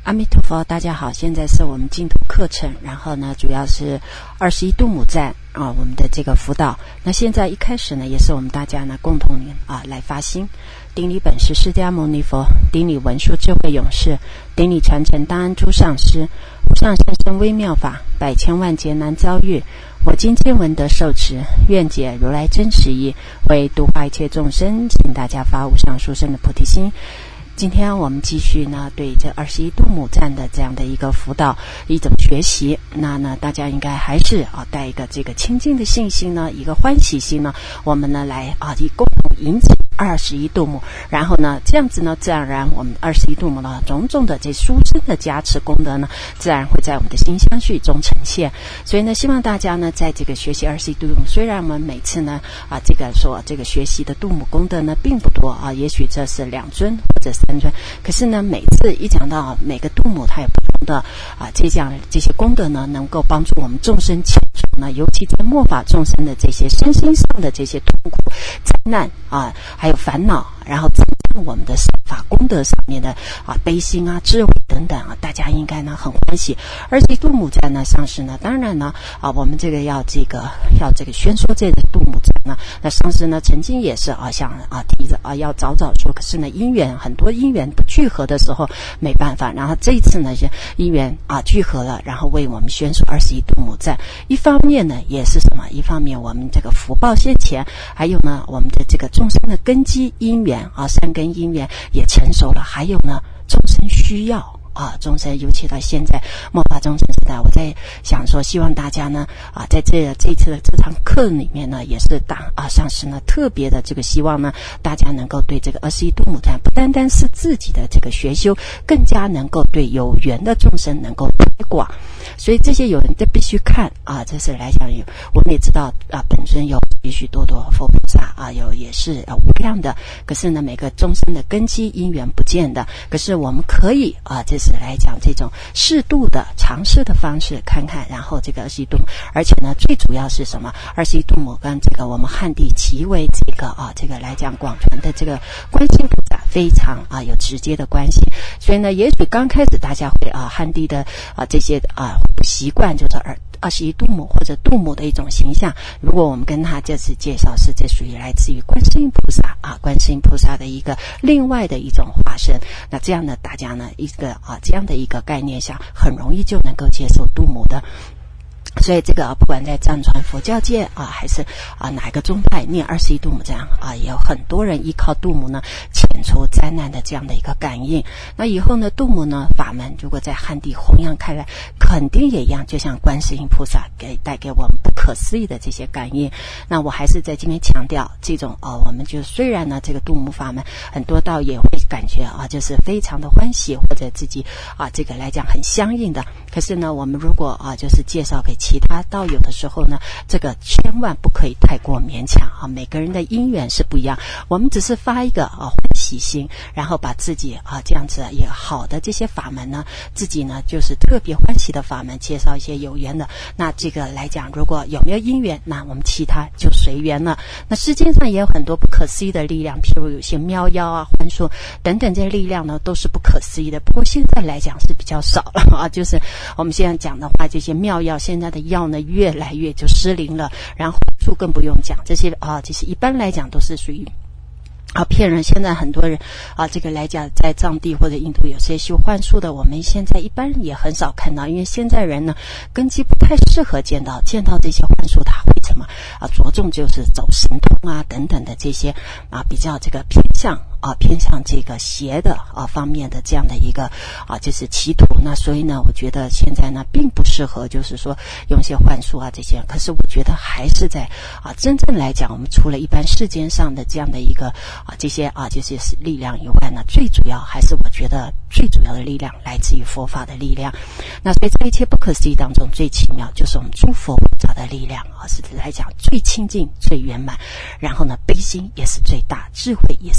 阿弥陀佛，大家好，现在是我们净土课程，然后呢主要是21度母赞我们的这个辅导。那现在一开始呢也是我们大家呢共同来发心，顶礼本师释迦牟尼佛，顶礼文殊智慧勇士，顶礼传承大安诸上师，无上甚深微妙法，百千万劫难遭遇。我今见闻得受持，愿解如来真实义，为度化一切众生，请大家发无上殊胜的菩提心。今天我们继续呢对这21度母赞的这样的一个辅导一种学习，那呢大家应该还是带一个这个清净的信心呢，一个欢喜心呢，我们呢来以共同迎接21度母，然后呢这样子呢自然而然我们21度母呢种种的这殊胜的加持功德呢，自然会在我们的心相续中呈现。所以呢希望大家呢在这个学习21度母，虽然我们每次呢这个学习的度母功德呢并不多也许这是2尊或者3尊，可是呢每次一讲到每个度母它有不同的这些功德呢，能够帮助我们众生解除呢，尤其在末法众生的这些身心上的这些痛苦灾难还有烦恼，然后增加我们的善法功德上面的悲心智慧等等大家应该呢很欢喜。21度母赞呢上师呢当然呢我们这个要宣说这个度母赞呢，那上师呢曾经也是想提着要早说，可是呢很多因缘不聚合的时候没办法，然后这一次呢是因缘聚合了，然后为我们宣说21度母赞。一方面呢也是什么，一方面我们这个福报现前，还有呢我们的这个众生的根基因缘善根因缘也成熟了，还有呢众生需要众生，尤其到现在末法众生时代，我在想说希望大家呢在这一次的这堂课里面呢，也是上师呢特别的这个希望呢大家能够对这个21度母赞不单单是自己的这个学修，更加能够对有缘的众生能够推广。所以这些有人都必须看这是来讲我们也知道本尊有许许多多佛菩萨也是无量的，可是呢每个众生的根基因缘不见的，可是我们可以这是来讲这种适度的尝试的方式看看，然后这个21度母，而且呢最主要是什么，21度母跟这个我们汉地极为这个来讲广传的这个观世音菩萨非常有直接的关系。所以呢也许刚开始大家会汉地的这些不习惯，就是21度母或者度母的一种形象，如果我们跟他这次介绍是这属于来自于观世音菩萨观世音菩萨的一个另外的一种化身，那这样呢大家呢一个这样的一个概念下，很容易就能够接受度母的。所以这个不管在藏传佛教界还是哪一个宗派念21度母这样也有很多人依靠度母呢遣除灾难的这样的一个感应。那以后呢度母呢法门如果在汉地弘扬开来，肯定也一样，就像观世音菩萨带给我们不可思议的这些感应。那我还是在今天强调这种我们就虽然呢这个度母法门很多道也会感觉就是非常的欢喜，或者自己这个来讲很相应的，可是呢我们如果就是介绍给其他道友的时候呢，这个千万不可以太过勉强每个人的因缘是不一样，我们只是发一个欢喜心，然后把自己这样子也好的这些法门呢，自己呢就是特别欢喜的法门介绍一些有缘的。那这个来讲如果有没有因缘，那我们其他就随缘了。那世界上也有很多不可思议的力量，譬如有些妙药幻术等等，这些力量呢都是不可思议的，不过现在来讲是比较少了就是我们现在讲的话，这些妙药现在的药呢越来越就失灵了，然后术更不用讲，这些一般来讲都是属于骗人。现在很多人这个来讲在藏地或者印度有些修幻术的，我们现在一般也很少看到，因为现在人呢根基不太适合见到这些幻术，他会什么着重就是走神通等等的这些比较这个偏向这个邪的方面的这样的一个就是歧途。那所以呢我觉得现在呢并不适合就是说用一些幻术这些，可是我觉得还是在真正来讲，我们除了一般世间上的这样的一个这些力量以外呢，最主要还是我觉得最主要的力量来自于佛法的力量。那所以在一切不可思议当中，最奇妙就是我们诸佛菩萨的力量是来讲最清净最圆满，然后呢悲心也是最大，智慧也是最究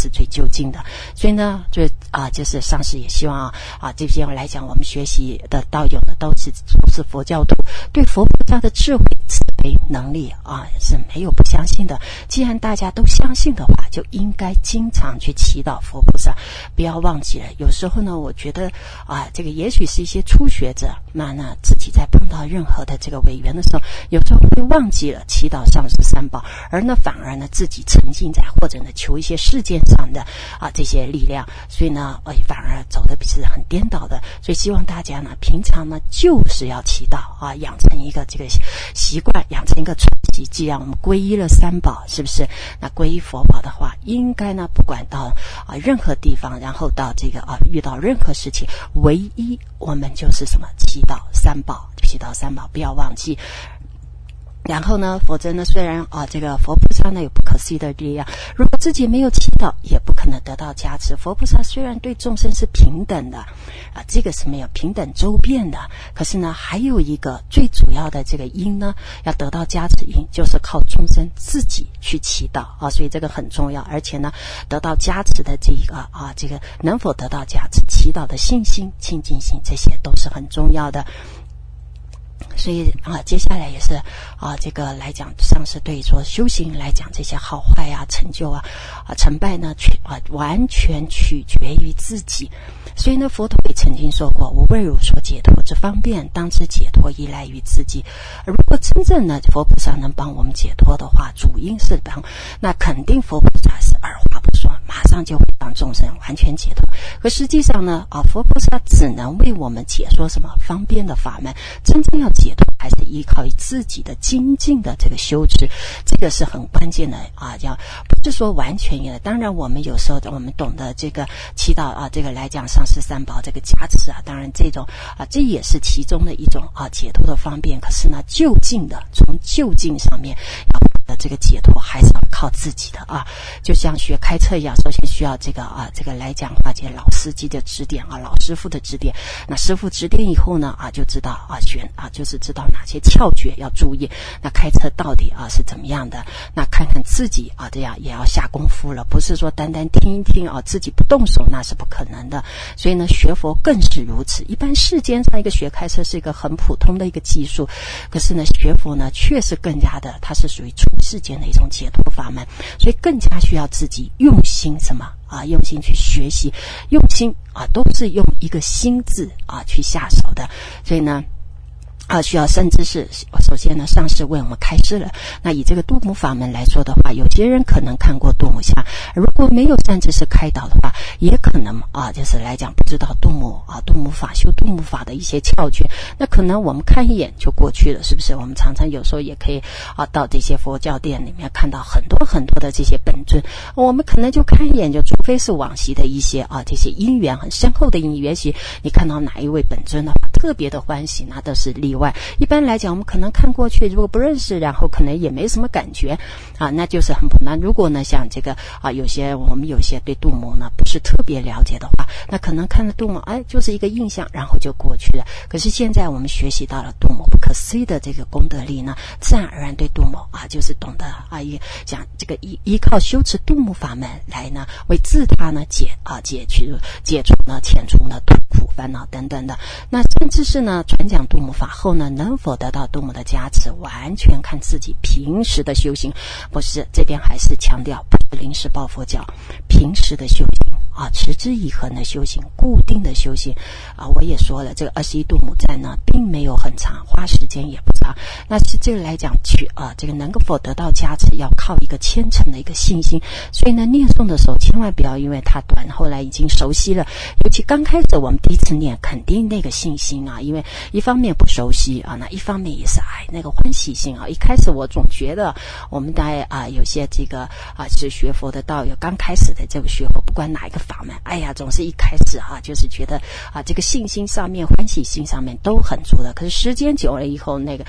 近的。所以呢，就是上师也希望这些来讲，我们学习的道友呢，都是佛教徒，对佛菩萨的智慧、慈悲能力是没有不相信的。既然大家都相信的话，就应该经常去祈祷佛菩萨。不要忘记了，有时候呢，我觉得这个也许是一些初学者，那自己在碰到任何的这个违缘的时候，有时候会忘记了祈祷上师三宝，而呢反而呢自己沉浸在或者呢求一些世间上的这些力量，所以呢反而走的是很颠倒的。所以希望大家呢平常呢就是要祈祷养成一个这个习惯，养成一个传习。既然我们皈依了三宝，是不是？那皈依佛宝的话，应该呢不管到任何地方，然后到这个遇到任何事情，唯一我们就是什么？祈祷三宝，祈祷三宝，不要忘记。然后呢，否则呢，虽然这个佛菩萨呢有不可思议的力量，如果自己没有祈祷，也不可能得到加持。佛菩萨虽然对众生是平等的这个是没有平等周遍的，可是呢，还有一个最主要的这个因呢，要得到加持因，就是靠众生自己去祈祷所以这个很重要。而且呢，得到加持的这一个这个能否得到加持，祈祷的信心、清净心，这些都是很重要的。所以接下来也是这个来讲，上师对说修行来讲，这些好坏成就成败呢，完全取决于自己。所以呢，佛陀也曾经说过：“我为汝所解脱之方便，当知解脱依赖于自己。”如果真正呢，佛菩萨能帮我们解脱的话，主因是帮，那肯定佛菩萨是二话不说，马上就会让众生完全解脱。可实际上呢，佛菩萨只能为我们解说什么方便的法门，真正要解脱还是依靠于自己的精进的这个修持，这个是很关键的要不是说完全的。当然我们有时候我们懂得这个祈祷这个来讲上师三宝这个加持当然这种这也是其中的一种解脱的方便。可是呢，就近的从就近上面要的这个解脱还是要靠自己的就像学开车一样，首先需要这个来讲话这老司机的指点老师傅的指点。那师傅指点以后呢就知道就是知道哪些窍诀要注意。那开车到底是怎么样的？那看看自己这样也要下功夫了，不是说单单听一听自己不动手，那是不可能的。所以呢，学佛更是如此。一般世间上一个学开车是一个很普通的一个技术，可是呢，学佛呢确实更加的，它是属于出世间的一种解脱法门，所以更加需要自己用心什么用心去学习，用心都是用一个心字去下手的。所以呢需要甚至是首先呢，上师为我们开示了。那以这个度母法门来说的话，有些人可能看过度母像，如果没有善知识开导的话，也可能就是来讲不知道度母法修度母法的一些窍诀。那可能我们看一眼就过去了，是不是？我们常常有时候也可以到这些佛教店里面看到很多很多的这些本尊，我们可能就看一眼，就除非是往昔的一些这些因缘很深厚的因缘，你看到哪一位本尊的话特别的欢喜，那都是例外。一般来讲我们可能看过去，如果不认识，然后可能也没什么感觉那就是很普通。如果呢像这个我们有些对度母呢不是特别了解的话，那可能看了度母就是一个印象，然后就过去了。可是现在我们学习到了度母不可思议的这个功德力呢，自然而然对度母就是懂得讲这个依靠修持度母法门来呢为自他呢解除呢遣除呢痛苦烦恼等等的。那甚至是呢传讲度母法后呢，能否得到度母的加持，完全看自己平时的修行。不是，这边还是强调不是临时抱佛脚，平时的修行持之以恒的修行，固定的修行我也说了，这个21度母赞呢并没有很长，花时间也不长。那是这个来讲这个能否得到加持，要靠一个虔诚的一个信心。所以呢，念诵的时候千万不要因为它短，后来已经熟悉了，尤其刚开始我们第一次念，肯定那个信心因为一方面不熟悉那一方面也是那个欢喜心一开始我总觉得我们在有些这个是学佛的道友，刚开始的这个学佛，不管哪一个法门，总是一开始就是觉得这个信心上面欢喜心上面都很足的。可是时间久了以后，那个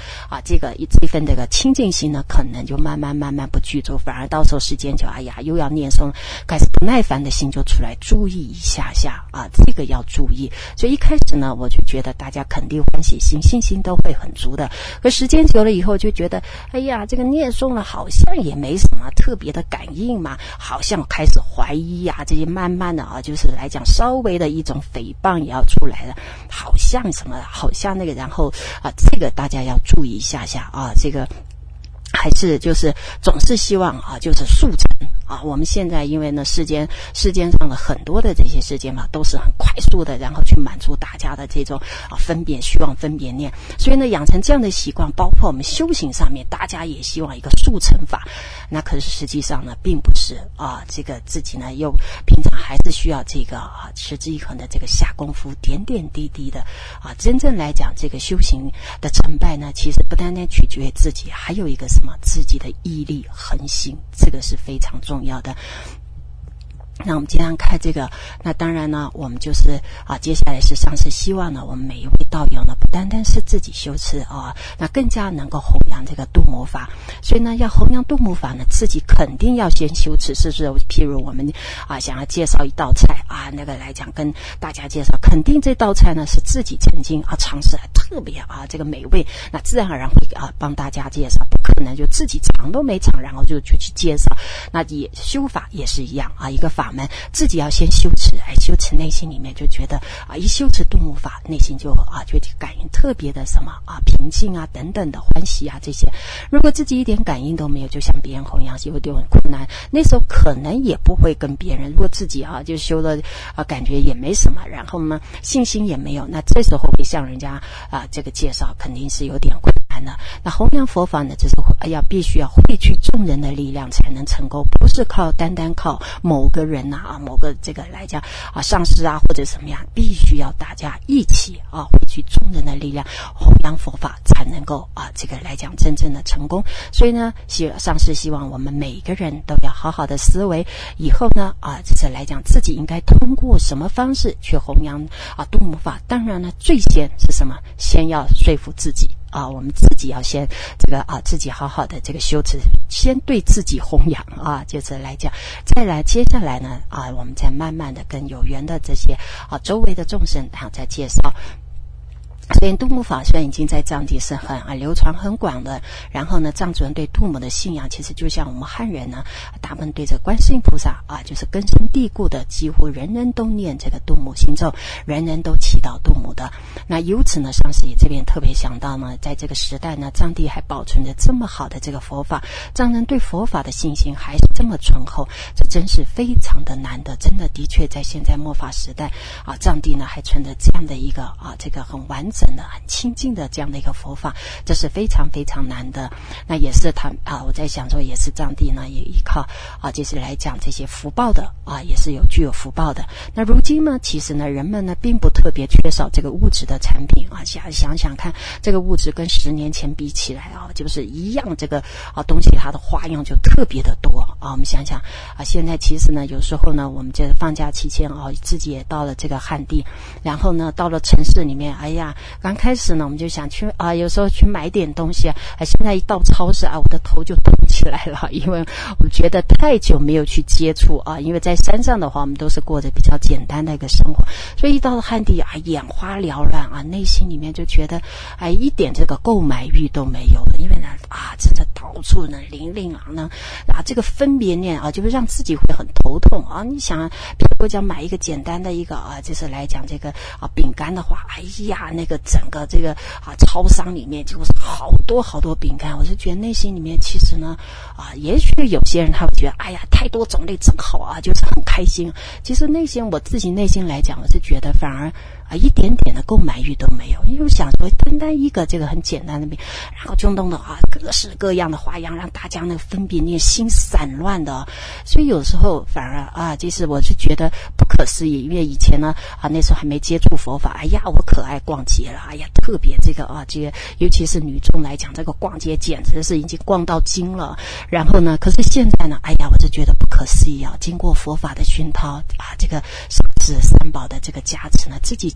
这份这个清净心呢，可能就慢慢不具足，反而到时候时间就又要念诵，开始不耐烦的心就出来，注意一下这个要注意。所以一开始呢，我就觉得大家肯定欢喜心、信心都会很足的。可时间久了以后，就觉得这个念诵了好像也没什么特别的感应嘛，好像开始怀疑这些慢慢的就是来讲稍微的一种诽谤也要出来了，好像那个，然后这个大家要注意一下这个还是就是总是希望就是速成我们现在因为呢世间上的很多的这些事件嘛，都是很快速的，然后去满足大家的这种分别虚妄分别念，所以呢养成这样的习惯，包括我们修行上面，大家也希望一个速成法。那可是实际上呢并不是这个自己呢又平常还是需要这个持之以恒的这个下功夫，点点滴滴的真正来讲，这个修行的成败呢，其实不单单取决于自己，还有一个什么自己的毅力恒心，这个是非常重要的。那我们今天看这个，那当然呢，我们就是接下来是上师希望呢，我们每一位道友呢，不单单是自己修持那更加能够弘扬这个度母法。所以呢，要弘扬度母法呢，自己肯定要先修持，是不是？譬如我们想要介绍一道菜那个来讲，跟大家介绍，肯定这道菜呢是自己曾经尝试特别这个美味，那自然而然会帮大家介绍，不可能就自己尝都没尝，然后就去介绍。那也修法也是一样一个法门自己要先修持，修持内心里面就觉得一修持度母法，内心就就感应特别的什么平静等等的欢喜这些。如果自己一点感应都没有，就像别人弘扬有点困难，那时候可能也不会跟别人。如果自己就修了感觉也没什么，然后呢信心也没有，那这时候会向人家这个介绍肯定是有点困难的。那弘扬佛法呢，就是必须要汇聚众人的力量才能成功，不是单单靠某个人某个这个来讲上师或者什么样，必须要大家一起汇聚众人的力量，弘扬佛法才能够这个来讲真正的成功。所以呢，上师希望我们每个人都要好好的思维，以后呢就是来讲自己应该通过什么方式去弘扬度母法。当然呢，最先是什么？先要说服自己我们自己要先这个自己好好的这个修持，先对自己弘扬就是来讲，再来接下来呢我们再慢慢的跟有缘的这些周围的众生然后再介绍。所以度母法虽然已经在藏地是很流传很广的，然后呢藏族人对度母的信仰其实就像我们汉人呢大部分对这观世音菩萨就是根深蒂固的，几乎人人都念这个度母心咒，人人都祈祷度母的。那由此呢，上师也这边特别想到呢，在这个时代呢，藏地还保存着这么好的这个佛法，藏人对佛法的信心还是这么醇厚，这真是非常的难得。真的的确在现在末法时代藏地呢还存着这样的一个这个很完整的很清净的这样的一个佛法，这是非常非常难的。那也是他我在想说，也是藏地呢也依靠就是来讲这些福报的也是具有福报的。那如今呢，其实呢人们呢并不特别缺少这个物质的产品想想看，这个物质跟10年前比起来就是一样，这个东西它的花样就特别的多我们想想现在其实呢有时候呢我们这放假期间自己也到了这个汉地，然后呢到了城市里面，刚开始呢我们就想去有时候去买点东西现在一到超市我的头就痛起来了，因为我觉得太久没有去接触因为在山上的话我们都是过着比较简单的一个生活，所以一到了汉地眼花缭乱内心里面就觉得一点这个购买欲都没有了，因为呢真的到处呢琳琅呢这个分别念就会让自己会很头痛你想比如讲买一个简单的一个就是来讲这个饼干的话，那个整个这个超商里面就是好多好多饼干，我就觉得内心里面其实呢也许有些人他会觉得太多种类真好就是很开心，其实内心我自己内心来讲，我是觉得反而一点点的购买欲都没有，因为我想说单单一个这个很简单的饼，然后就弄得各式各样的花样，让大家那个分别念心散乱的所以有时候反而其实我是觉得不可思议，因为以前呢那时候还没接触佛法，我可爱逛街了，特别这个这个尤其是女众来讲，这个逛街简直是已经逛到精了。然后呢，可是现在呢我就觉得不可思议经过佛法的熏陶这个上师三宝的这个加持呢，自己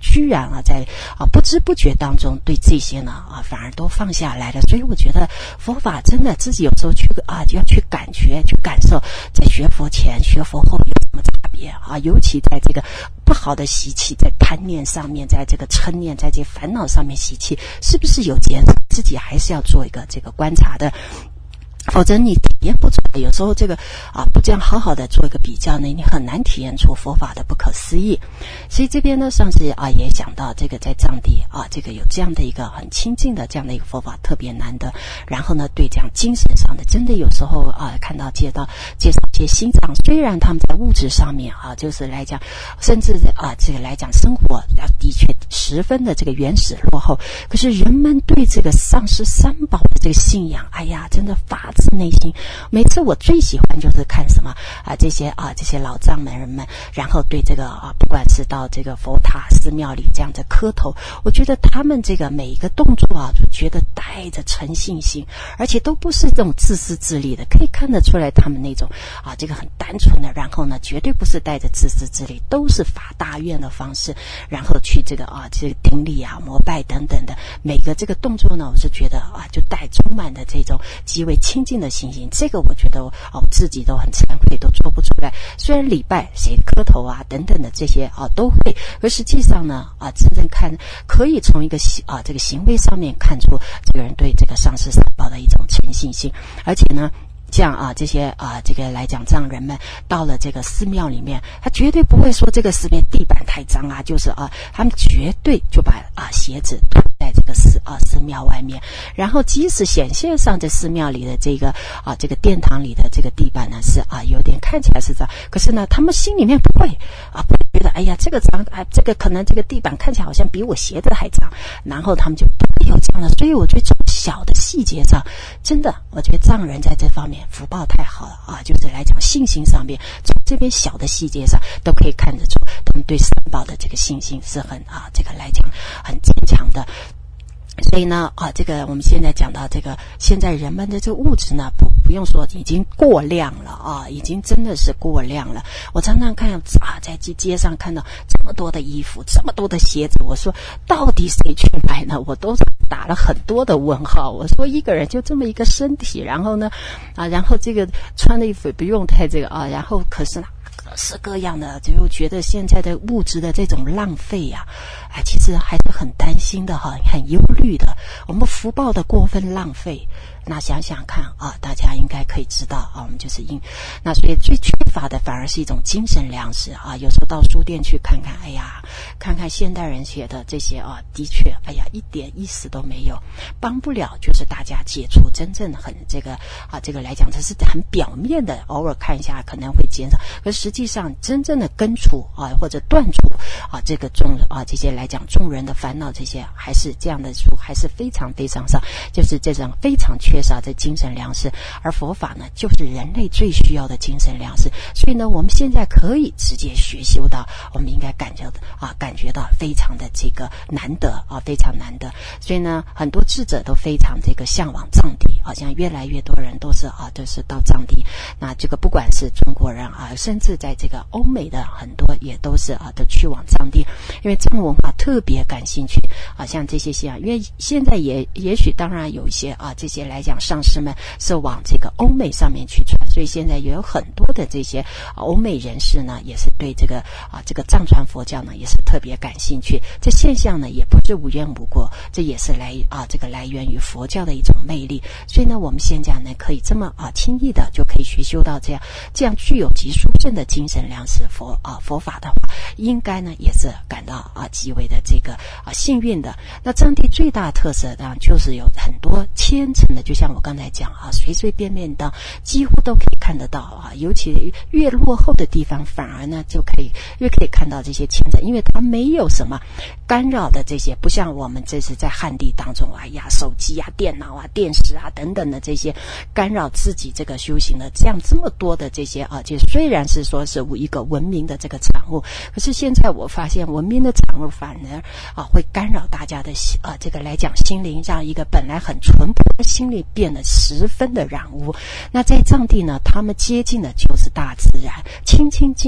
居然在不知不觉当中对这些呢反而都放下来了。所以我觉得佛法真的自己有时候去要去感觉去感受，在学佛前学佛后有什么差别尤其在这个不好的习气，在贪念上面，在这个嗔念，在这烦恼上面习气是不是有减少，自己还是要做一个这个观察的，否则你体验不出来。有时候这个不这样好好的做一个比较呢，你很难体验出佛法的不可思议。所以这边呢，上次也讲到这个在藏地这个有这样的一个很亲近的这样的一个佛法特别难得。然后呢，对这样精神上的，真的有时候看到介绍一些西藏，虽然他们在物质上面就是来讲，甚至这个来讲生活的确十分的这个原始落后，可是人们对这个上师三宝的这个信仰，哎呀，真的发自内心。每次我最喜欢就是看什么这些老藏门人们，然后对这个不管是到这个佛塔寺庙里这样的磕头，我觉得他们这个每一个动作就觉得带着诚信心，而且都不是这种自私自利的，可以看得出来他们那种这个很单纯的，然后呢绝对不是带着自私自利，都是发大愿的方式，然后去这个这个顶礼膜拜等等的每个这个动作呢，我是觉得就带充满的这种极为亲近的信心。这个我觉得我自己都很惭愧，都做不出来。虽然礼拜谁磕头等等的这些都会，可实际上呢真正看可以从一个这个行为上面看出这个人对这个上师三宝的一种诚信心。而且呢像这些这个来讲藏人们到了这个寺庙里面，他绝对不会说这个寺庙地板太脏就是他们绝对就把鞋子脱在这个寺庙外面，然后即使显现上在寺庙里的这个这个殿堂里的这个地板呢是有点看起来是脏，可是呢他们心里面不会不觉得哎呀这个脏这个可能这个地板看起来好像比我鞋子还脏，然后他们就不会有这样的。所以我觉得这种小的细节上，真的我觉得藏人在这方面福报太好了就是来讲信心上面，从这边小的细节上都可以看得出他们对三宝的这个信心是很这个来讲很坚强的。所以呢这个我们现在讲到这个现在人们的这个物质呢不用说已经过量了已经真的是过量了。我常常看在街上看到这么多的衣服，这么多的鞋子，我说到底谁去买呢？我都打了很多的问号。我说一个人就这么一个身体，然后呢然后这个穿的衣服也不用太这个然后可是呢各式各样的，就觉得现在的物质的这种浪费其实还是很担心的很忧虑的。我们福报的过分浪费，那想想看大家应该可以知道我们就是那所以最缺乏的反而是一种精神粮食有时候到书店去看看，哎呀，看看现代人写的这些的确哎呀一点意思都没有，帮不了就是大家解除真正很这个这个来讲这是很表面的，偶尔看一下可能会减少，可实际上真正的根除或者断除这个这些来讲众人的烦恼，这些还是这样的书还是非常非常少，就是这种非常缺少的精神粮食。而佛法呢就是人类最需要的精神粮食，所以呢我们现在可以直接学修到，我们应该感觉到非常的这个难得非常难得。所以呢很多智者都非常这个向往藏地像越来越多人都是到藏地。那这个不管是中国人甚至在这个欧美的很多也都是都去往藏地，因为藏文化特别感兴趣像这些因为现在也许当然有一些这些来讲上师们是往这个欧美上面去传，所以现在也有很多的这些欧美人士呢也是对这个这个藏传佛教呢也是特别感兴趣。这现象呢也不是无缘无故，这也是这个来源于佛教的一种魅力。所以呢我们现在呢可以这么轻易的就可以学修到这样具有极殊胜的精神粮食佛法的话，应该呢也是感到极为的这个幸运的。那藏地最大的特色当然就是有很多虔诚的，就像我刚才讲随随便便的几乎都可以看得到尤其越落后的地方反而呢就越可以看到这些虔诚，因为它没有什么干扰的这些，不像我们这是在汉地当中手机电脑电视等等的这些干扰自己这个修行的这么多的这些就虽然是说是一个文明的这个产物，可是现在我发现文明的产物反而会干扰大家的这个来讲心灵，让一个本来很淳朴的心灵变得十分的染污。那在藏地呢他们接近的就是大自然，清清静静的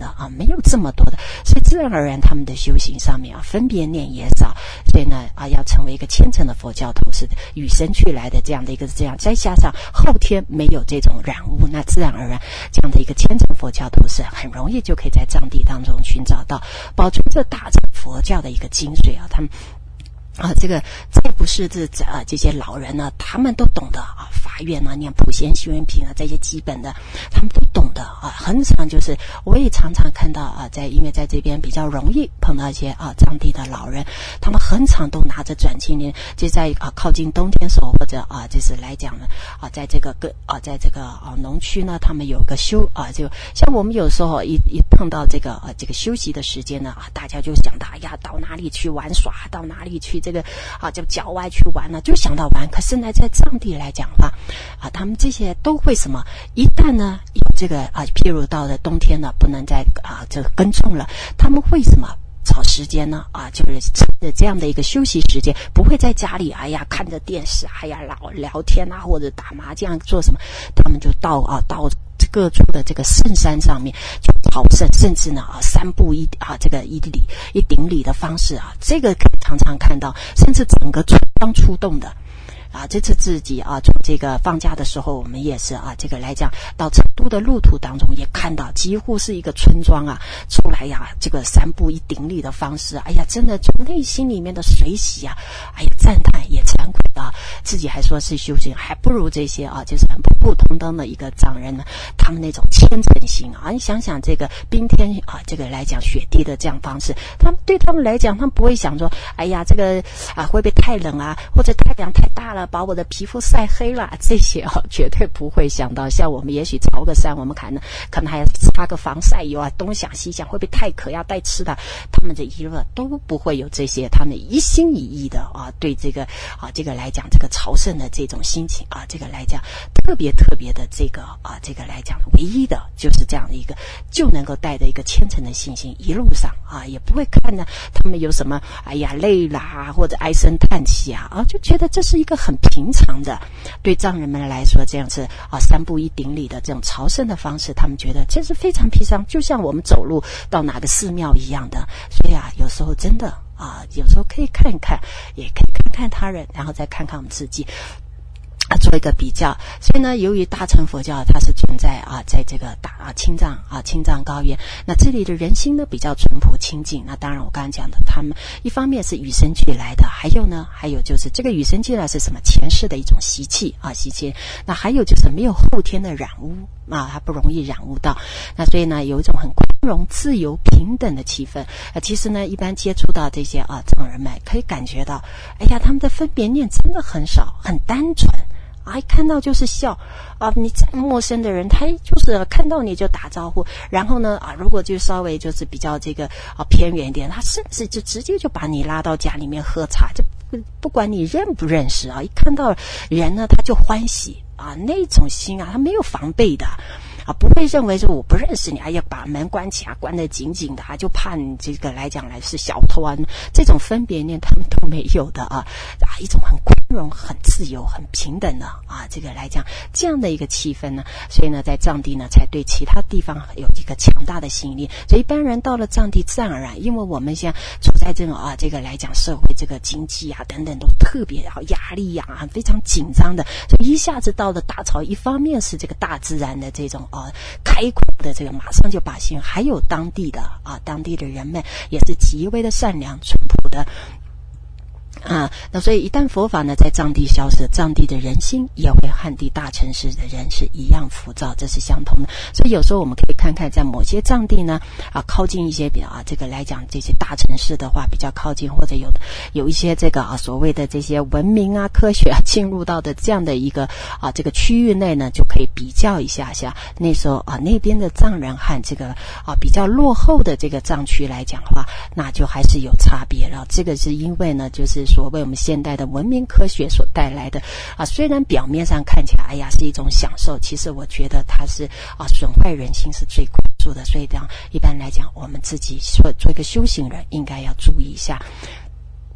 啊，没有这么多的，所以自然而然他们的修行上面啊，分别念也少，所以呢啊，要成为一个虔诚的佛教徒是与生俱来的这样的一个这样，再加上后天没有这种染污，那自然而然这样的一个虔诚佛教徒是很容易就可以在藏地当中寻找到保存着大乘佛教的一个精髓啊，他们这个再不是这些老人呢，他们都懂得啊，法愿啊，念普贤行愿品啊，这些基本的，他们都懂得啊。很常就是我也常常看到啊，因为在这边比较容易碰到一些啊藏地的老人，他们很常都拿着转经铃，就在靠近冬天时候，或者就是来讲呢在这个农区呢，他们有个就像我们有时候一碰到这个休息的时间呢大家就想到呀，到哪里去玩耍，到哪里去这个就郊外去玩呢，就想到玩。可是呢，在藏地来讲的话他们这些都会什么？一旦呢有这个譬如到了冬天呢，不能再这个耕种了，他们会什么？找时间呢就是趁着这样的一个休息时间，不会在家里看着电视聊天或者打麻将做什么，他们就到各处的这个圣山上面就朝圣，甚至呢3步一顶礼的方式这个常常看到，甚至整个村庄出动的。这次自己从这个放假的时候，我们也是这个来讲到成都的路途当中也看到，几乎是一个村庄出来这个3步一顶礼的方式，真的从内心里面的水洗赞叹也惭愧自己还说是修行，还不如这些就是很普普通通的一个藏人呢，他们那种虔诚心你想想这个冰天这个来讲雪地的这样方式，对他们来讲，他们不会想说这个会不会太冷或者太阳太大了把我的皮肤晒黑了，这些绝对不会想到。像我们也许朝个山，我们可能还要擦个防晒油东想西想，会不会太渴要带吃的，他们这一路都不会有这些，他们一心一意的对这个这个来讲这个朝圣的这种心情这个来讲特别的这个来讲唯一的就是这样的一个，就能够带着一个虔诚的信心，一路上也不会看呢他们有什么累啦或者唉声叹气就觉得这是一个很平常的，对藏人们来说这样子3步一顶礼的这种朝圣的方式，他们觉得这是非常平常，就像我们走路到哪个寺庙一样的。所以有时候真的有时候可以看一看，也可以看看他人，然后再看看我们自己做一个比较。所以呢，由于大乘佛教它是存在在这个青藏高原，那这里的人心呢比较淳朴清净。那当然我刚刚讲的，他们一方面是与生俱来的，还有就是这个与生俱来是什么？前世的一种习气。那还有就是没有后天的染污它不容易染污到。那所以呢，有一种很宽容、自由、平等的气氛。其实呢，一般接触到这些藏人们，可以感觉到，他们的分别念真的很少，很单纯。一看到就是笑你再陌生的人，他就是看到你就打招呼，然后呢如果就稍微就是比较这个偏远一点，他甚至就直接就把你拉到家里面喝茶，就不管你认不认识一看到人呢他就欢喜那种心他没有防备的不会认为说我不认识你要把门关起关得紧紧的就怕你这个来讲来是小偷这种分别念他们都没有的一种很宽容、很自由、很平等的这个来讲这样的一个气氛呢，所以呢在藏地呢才对其他地方有一个强大的吸引力。所以一般人到了藏地自然而然，因为我们现在处在这种这个来讲社会这个经济等等都特别压力非常紧张的，所以一下子到了大潮，一方面是这个大自然的这种开阔的这个马上就把心，还有当地的人们也是极为的善良淳朴的那所以一旦佛法呢在藏地消失，藏地的人心也会汉地大城市的人是一样浮躁，这是相同的。所以有时候我们可以看看在某些藏地呢靠近一些比较这个来讲这些大城市的话比较靠近，或者有一些这个所谓的这些文明科学进入到的这样的一个这个区域内呢，就可以比较一下那时候那边的藏人和这个比较落后的这个藏区来讲的话，那就还是有差别了。这个是因为呢就是所谓我们现代的文明科学所带来的虽然表面上看起来是一种享受，其实我觉得它是损坏人心是最关注的。所以这样一般来讲，我们自己做一个修行人应该要注意一下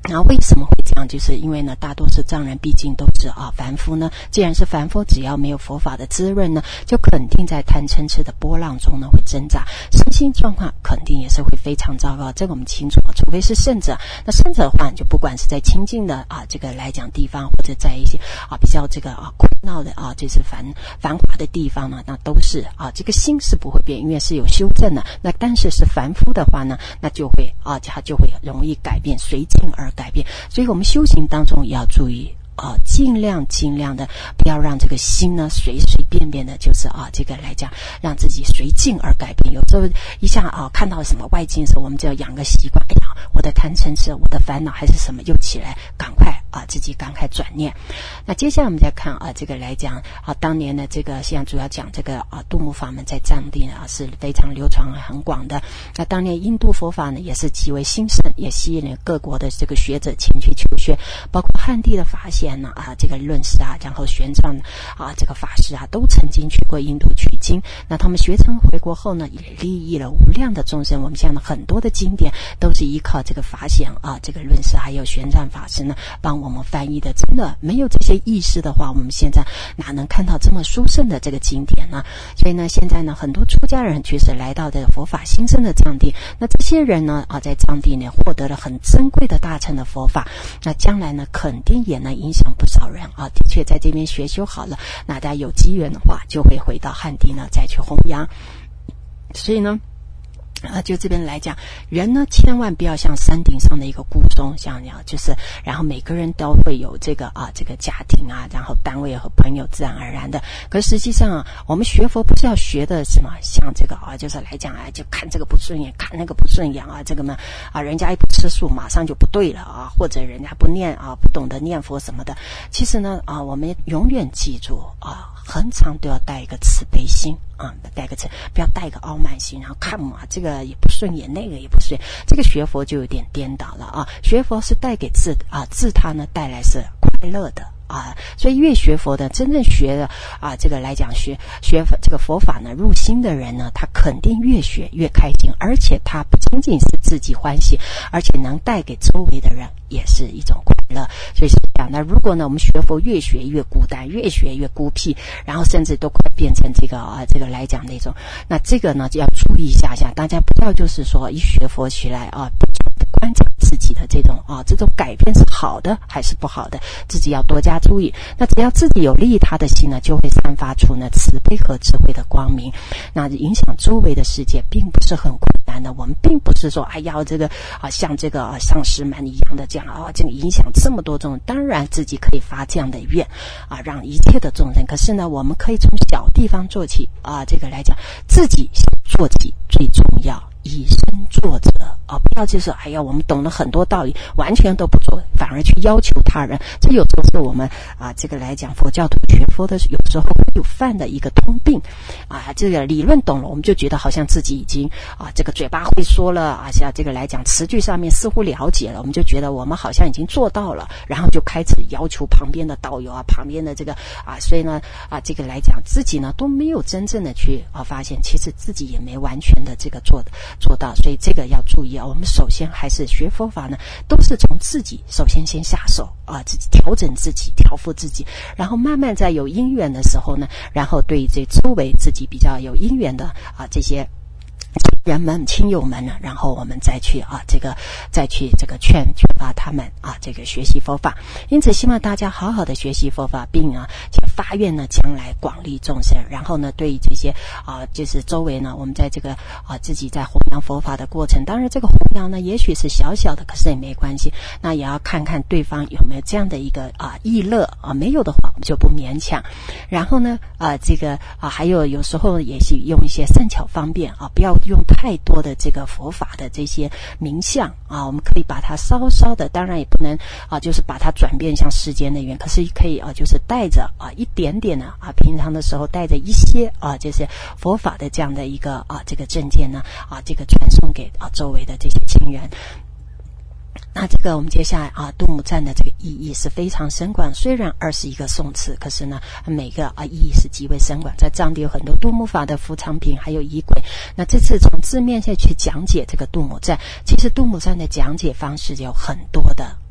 那为什么会这样？就是因为呢，大多数藏人毕竟都是凡夫呢。既然是凡夫，只要没有佛法的滋润呢，就肯定在贪嗔痴的波浪中呢会挣扎，身心状况肯定也是会非常糟糕。这个我们清楚，除非是圣者。那圣者的话，你就不管是在清净的这个来讲地方，或者在一些比较这个苦闹的就是繁华的地方呢，那都是这个心是不会变，因为是有修正的。那但是凡夫的话呢，那就会它就会容易改变，随境而改变。所以我们修行当中也要注意尽量的不要让这个心呢随便的，就是这个来讲让自己随境而改变。有时候一下看到什么外境的时候，我们就要养个习惯，哎呀，我的贪嗔痴，我的烦恼还是什么又起来，赶快自己赶快转念。那接下来我们再看这个来讲当年的这个现在主要讲这个度母法门在藏地呢是非常流传很广的。那当年印度佛法呢也是极为兴盛，也吸引了各国的这个学者前去求学，包括汉地的法显呢这个论师然后玄奘这个法师都曾经去过印度取经。那他们学成回国后呢，也利益了无量的众生。我们现在很多的经典都是依靠这个法显这个论师还有玄奘法师呢帮我们翻译的。真的没有这些意识的话，我们现在哪能看到这么殊胜的这个经典呢？所以呢，现在呢很多出家人确实来到这个佛法兴盛的藏地，那这些人呢在藏地呢获得了很珍贵的大乘的佛法，那将来呢肯定也能影响不少人的确在这边学修好了，那大家有机缘的话就会回到汉地呢再去弘扬。所以呢就这边来讲，人呢千万不要像山顶上的一个孤松，像那样就是然后每个人都会有这个这个家庭然后单位和朋友自然而然的。可是实际上我们学佛不是要学的什么像这个就是来讲就看这个不顺眼，看那个不顺眼这个呢人家一不吃素马上就不对了或者人家不念不懂得念佛什么的。其实呢我们永远记住恒常都要带一个慈悲心带个不要带一个傲慢心，然后看这个也不顺眼，那个也不顺眼。这个学佛就有点颠倒了学佛是带给自他呢带来是快乐的所以越学佛的真正学的这个来讲学这个佛法呢入心的人呢，他肯定越学越开心，而且他不仅仅是自己欢喜，而且能带给周围的人也是一种快乐。所以是讲那如果呢我们学佛越学越孤单，越学越孤僻，然后甚至都快变成这个这个来讲那种，那这个呢就要注意一下大家不要就是说一学佛起来不观察自己的这种改变是好的还是不好的，自己要多加注意。那只要自己有利益他的心呢，就会散发出呢慈悲和智慧的光明，那影响周围的世界并不是很困难的。我们并不是说要这个像这个上师们一样的这样这个影响这么多众，当然自己可以发这样的愿让一切的众生。可是呢我们可以从小地方做起这个来讲自己做起最重要，以身作则不要就是我们懂了很多道理完全都不做，反而去要求他人。这有时候是我们这个来讲佛教徒学佛的有时候会有犯的一个通病这个理论懂了，我们就觉得好像自己已经这个嘴巴会说了像这个来讲词句上面似乎了解了，我们就觉得我们好像已经做到了，然后就开始要求旁边的道友旁边的这个所以呢这个来讲自己呢都没有真正的去发现其实自己也没完全的这个做到。所以这个要注意我们首先还是学佛法呢都是从自己首先下手自己调整自己调伏自己，然后慢慢在有因缘的时候呢，然后对这周围自己比较有因缘的这些人们亲友们呢，然后我们再去再去这个劝发他们这个学习佛法。因此希望大家好好的学习佛法，并发愿呢将来广利众生，然后呢对这些就是周围呢我们在这个自己在弘扬佛法的过程，当然这个弘扬呢也许是小小的，可是也没关系，那也要看看对方有没有这样的一个意乐没有的话我们就不勉强。然后呢这个还有时候也是用一些善巧方便不要用太多的这个佛法的这些名相我们可以把它稍稍的，当然也不能就是把它转变像世间的缘，可是可以就是带着一点点的平常的时候带着一些就是佛法的这样的一个这个正见呢这个传送给周围的这些亲人。那这个我们接下来度母赞的这个意义是非常深广，虽然21个颂词，可是呢每个意义是极为深广。在藏地有很多度母法的伏藏品还有仪轨，那这次从字面下去讲解这个度母赞，其实度母赞的讲解方式有很多的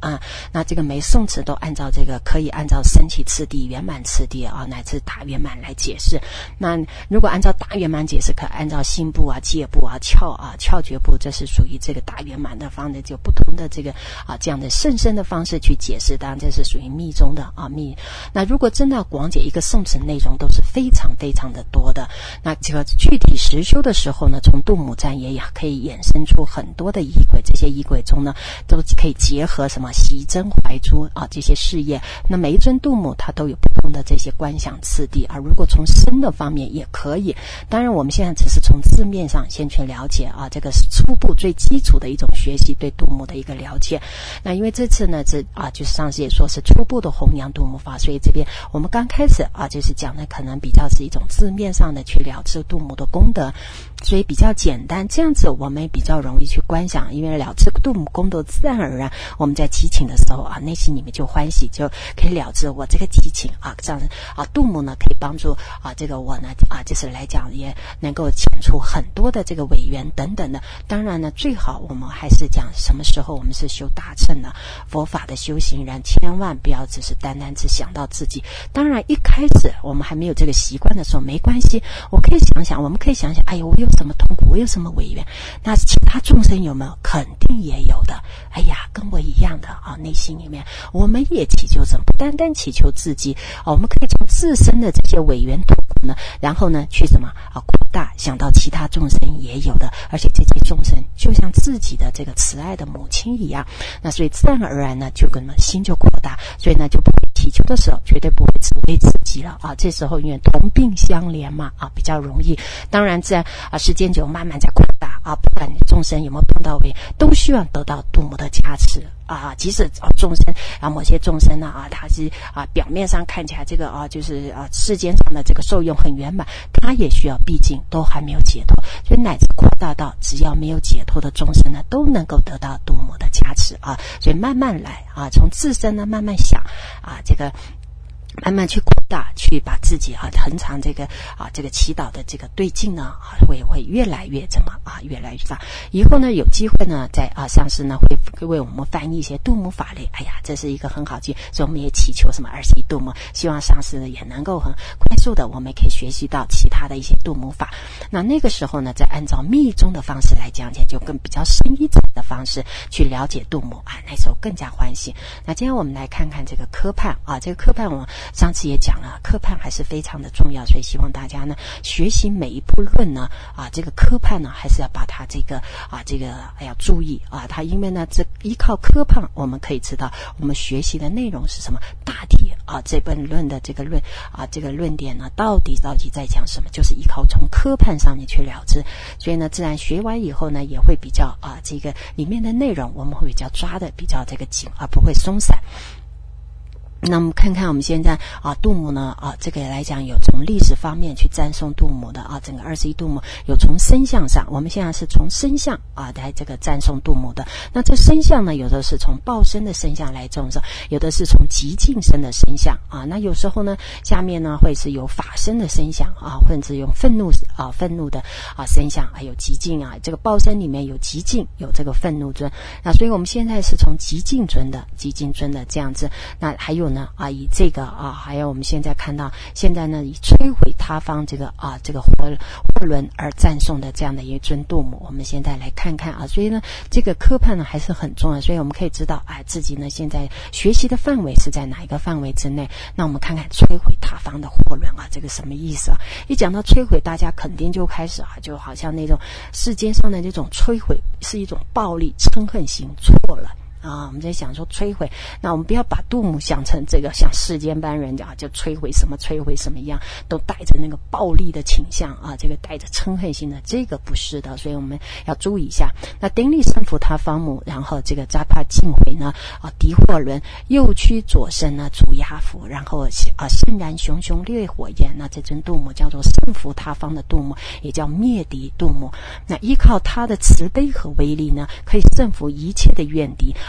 啊。那这个每宋词都按照这个可以按照升起次第、圆满次第啊，乃至大圆满来解释。那如果按照大圆满解释，可按照心部啊、界部啊、窍诀部，这是属于这个大圆满的方式，就不同的这个这样的甚深的方式去解释。当然这是属于密宗的密。那如果真的要广解一个宋词内容，都是非常非常的多的。那这个具体实修的时候呢，从杜母赞也可以衍生出很多的仪轨，这些仪轨中呢，都可以结合什么习真怀珠这些事业。那每一尊杜母它都有不同的这些观想次第如果从深的方面也可以。当然我们现在只是从字面上先去了解这个是初步最基础的一种学习，对杜母的一个了解。那因为这次呢就是上次也说是初步的弘扬杜母法，所以这边我们刚开始就是讲的可能比较是一种字面上的去了知杜母的功德，所以比较简单，这样子我们比较容易去观想。因为了知杜母功德，自然而然我们在祈请的时候内心里面就欢喜，就可以了知我这个祈请这样杜母呢可以帮助这个我呢就是来讲也能够遣出很多的这个委员等等的。当然呢最好我们还是讲什么时候我们是修大乘的佛法的修行人，千万不要只是单单只想到自己。当然一开始我们还没有这个习惯的时候没关系，我们可以想想哎呦我有什么痛苦，我有什么委员，那其他众生有没有？肯定也有的。哎呀跟我一样的内心里面我们也祈求什么？不单单祈求自己我们可以从自身的这些委员痛苦呢，然后呢去什么扩大，想到其他众生也有的，而且这些众生就像自己的这个慈爱的母亲一样。那所以自然而然呢就跟心就扩大，所以呢就不会祈求的时候绝对不会只为自己了这时候因为同病相怜嘛比较容易。当然自然时间久慢慢在扩大不管众生有没有碰到位，都希望得到杜母的加持即使众生某些众生呢他是表面上看起来这个就是世间上的这个受用很圆满，他也需要毕竟都还没有解脱，所以乃至扩大到只要没有解脱的众生呢都能够得到杜母的加持所以慢慢来从自身呢慢慢想这个慢慢去扩大，去把自己恒常这个祈祷的这个对境呢会越来越越来越大。以后呢有机会呢在上师呢会为我们翻译一些杜母法类，哎呀这是一个很好机会，所以我们也祈求什么21杜母，希望上师呢也能够很快速的我们可以学习到其他的一些杜母法。那个时候呢再按照密宗的方式来讲解，就更比较深一层的方式去了解杜母那时候更加欢喜。那今天我们来看看这个科判这个科判我们上次也讲了，科判还是非常的重要，所以希望大家呢学习每一部论呢这个科判呢还是要把它这个要注意它因为呢这依靠科判我们可以知道我们学习的内容是什么，大体这本论的这个论这个论点呢到底在讲什么，就是依靠从科判上面去了知。所以呢自然学完以后呢也会比较这个里面的内容我们会比较抓的比较这个紧不会松散。那么看看我们现在杜母呢这个来讲有从历史方面去赞颂杜母的整个21杜母有从身相上，我们现在是从身相来这个赞颂杜母的。那这身相呢有的是从报身的身相来赞颂，有的是从极尽身的身相那有时候呢下面呢会是有法身的身相或者是用愤怒的身相还有极尽这个报身里面有极尽有这个愤怒尊。那所以我们现在是从极尽尊的这样子。那还有呢以这个还有我们现在看到现在呢以摧毁他方这个火轮而赞颂的这样的一尊杜母，我们现在来看看所以呢这个科判呢还是很重要，所以我们可以知道自己呢现在学习的范围是在哪一个范围之内。那我们看看摧毁他方的火轮这个什么意思一讲到摧毁，大家肯定就开始就好像那种世间上的这种摧毁是一种暴力嗔恨心，错了我们在想说摧毁，那我们不要把杜母想成这个像世间般人就摧毁什么一样，都带着那个暴力的倾向这个带着嗔恨心的，这个不是的，所以我们要注意一下。那顶礼胜福他方母，然后这个扎帕尽毁呢敌火轮，右驱左身呢主压伏，然后盛然熊熊烈火焰。那这尊杜母叫做胜福他方的杜母，也叫灭敌杜母。那依靠他的慈悲和威力呢，可以胜服一切的怨敌，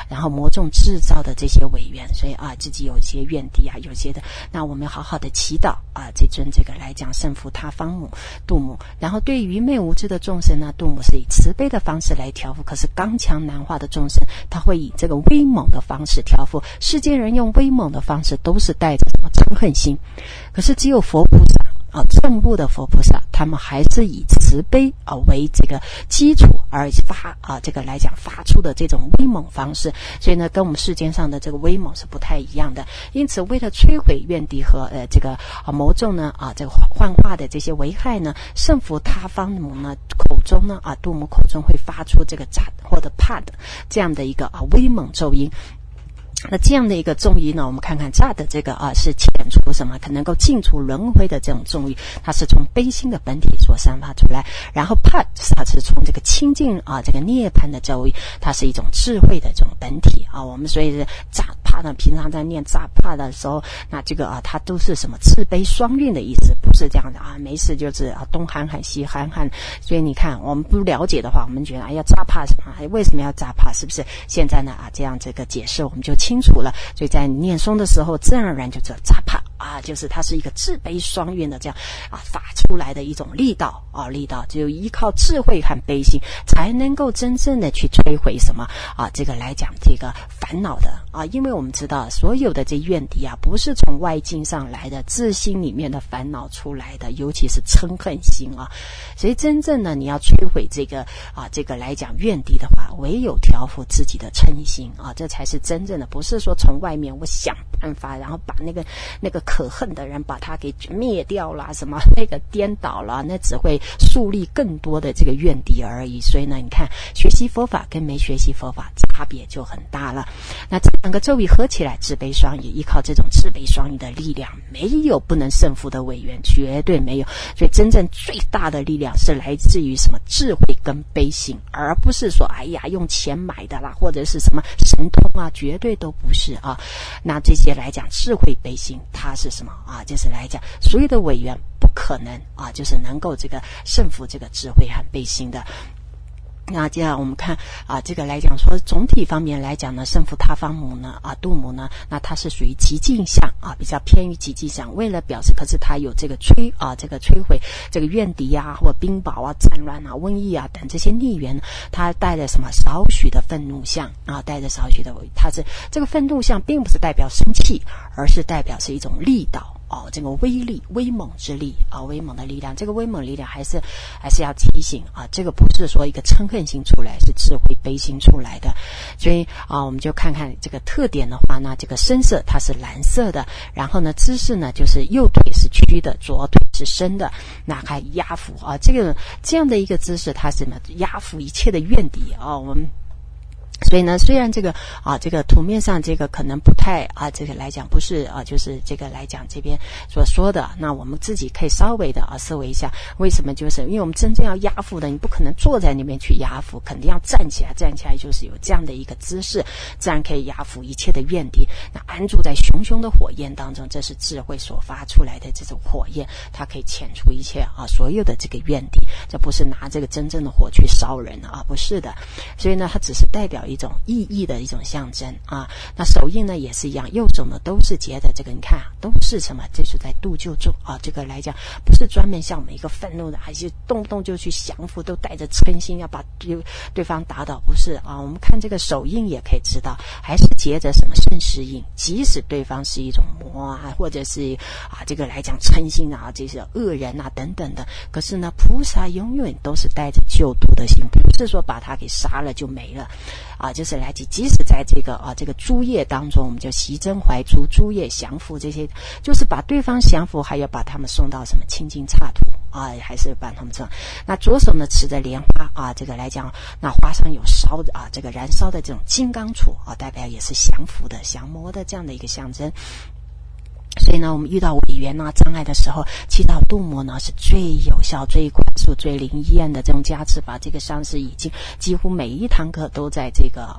然后魔众制造的这些委员，所以自己有些怨敌有些的，那我们好好的祈祷这尊这个来讲圣父他方母杜母，然后对愚昧无知的众生呢，杜母是以慈悲的方式来调伏，可是刚强难化的众生，他会以这个威猛的方式调伏。世间人用威猛的方式都是带着什么嗔恨心，可是只有佛菩萨正悟的佛菩萨，他们还是以慈悲为这个基础而这个来讲发出的这种威猛方式，所以呢跟我们世间上的这个威猛是不太一样的。因此为了摧毁怨敌和这个魔众呢这个幻化的这些危害呢，圣父他方母呢口中呢杜母口中会发出这个扎或者帕的这样的一个威猛咒音。那这样的一个咒语呢，我们看看炸的这个是遣除什么，可能够尽除轮回的这种咒语，它是从悲心的本体所散发出来。然后帕它是从这个清净这个涅槃的咒语，它是一种智慧的这种本体我们所以是炸帕呢，平常在念炸帕的时候，那这个它都是什么慈悲双运的意思，不是这样的没事就是东喊喊西喊喊。所以你看我们不了解的话，我们觉得要炸帕什么，为什么要炸帕，是不是？现在呢这样这个解释我们就清楚了。所以在念诵的时候自然而然就知道扎帕就是它是一个智悲双运的这样发出来的一种力道力道只有依靠智慧和悲心才能够真正的去摧毁什么这个来讲这个烦恼的因为我们知道所有的这怨敌不是从外境上来的，自心里面的烦恼出来的，尤其是嗔恨心所以真正呢你要摧毁这个这个来讲怨敌的话，唯有调伏自己的嗔心这才是真正的，不是说从外面我想办法然后把那个可恨的人把他给灭掉了，什么那个颠倒了，那只会树立更多的这个怨敌而已。所以呢你看学习佛法跟没学习佛法差别就很大了。那这两个咒语合起来，智悲双语，依靠这种智悲双语的力量，没有不能胜负的委员，绝对没有。所以真正最大的力量是来自于什么？智慧跟悲心，而不是说用钱买的啦，或者是什么神通绝对都不是那这些来讲智慧悲心它是什么就是来讲所有的委员不可能就是能够这个胜负这个智慧和悲心的。那接下来我们看这个来讲说总体方面来讲呢，圣父他方母呢杜母呢，那它是属于极境相比较偏于极境相，为了表示可是它有这个这个摧毁这个怨敌或冰雹战乱瘟疫等这些逆缘，它带着什么少许的愤怒相带着少许的，它是这个愤怒相并不是代表生气，而是代表是一种力道这个威力威猛之力威猛的力量。这个威猛力量还是要提醒这个不是说一个嗔恨心出来，是智慧悲心出来的。所以我们就看看这个特点的话呢，这个身色它是蓝色的，然后呢姿势呢就是右腿是曲的，左腿是伸的，那还压服这样的一个姿势，它是压服一切的怨敌我们所以呢虽然这个这个图面上这个可能不太这个来讲不是就是这个来讲这边所说的，那我们自己可以稍微的思维一下，为什么？就是因为我们真正要压服的，你不可能坐在那边去压服，肯定要站起来就是有这样的一个姿势，自然可以压服一切的怨敌。那安住在熊熊的火焰当中，这是智慧所发出来的这种火焰，它可以遣除一切所有的这个怨敌，这不是拿这个真正的火去烧人不是的。所以呢它只是代表一种意义的一种象征那手印呢也是一样，右手呢都是结的这个，你看都是什么？这是在度救中这个来讲不是专门像我们一个愤怒的，还是动不动就去降服，都带着嗔心要把对方打倒，不是我们看这个手印也可以知道，还是结着什么圣石印，即使对方是一种魔或者是这个来讲嗔心这些恶人等等的，可是呢菩萨永远都是带着救度的心，不是说把他给杀了就没了就是来即使在这个这个诸业当中，我们就习真怀诛诸业降服，这些就是把对方降服，还要把他们送到什么清净刹土还是把他们送。那左手呢持着莲花这个来讲，那花上有烧这个燃烧的这种金刚杵代表也是降服的降魔的这样的一个象征。所以呢我们遇到违缘障碍的时候，祈祷度母呢是最有效最快速最灵验的这种加持法。这个上师已经几乎每一堂课都在这个强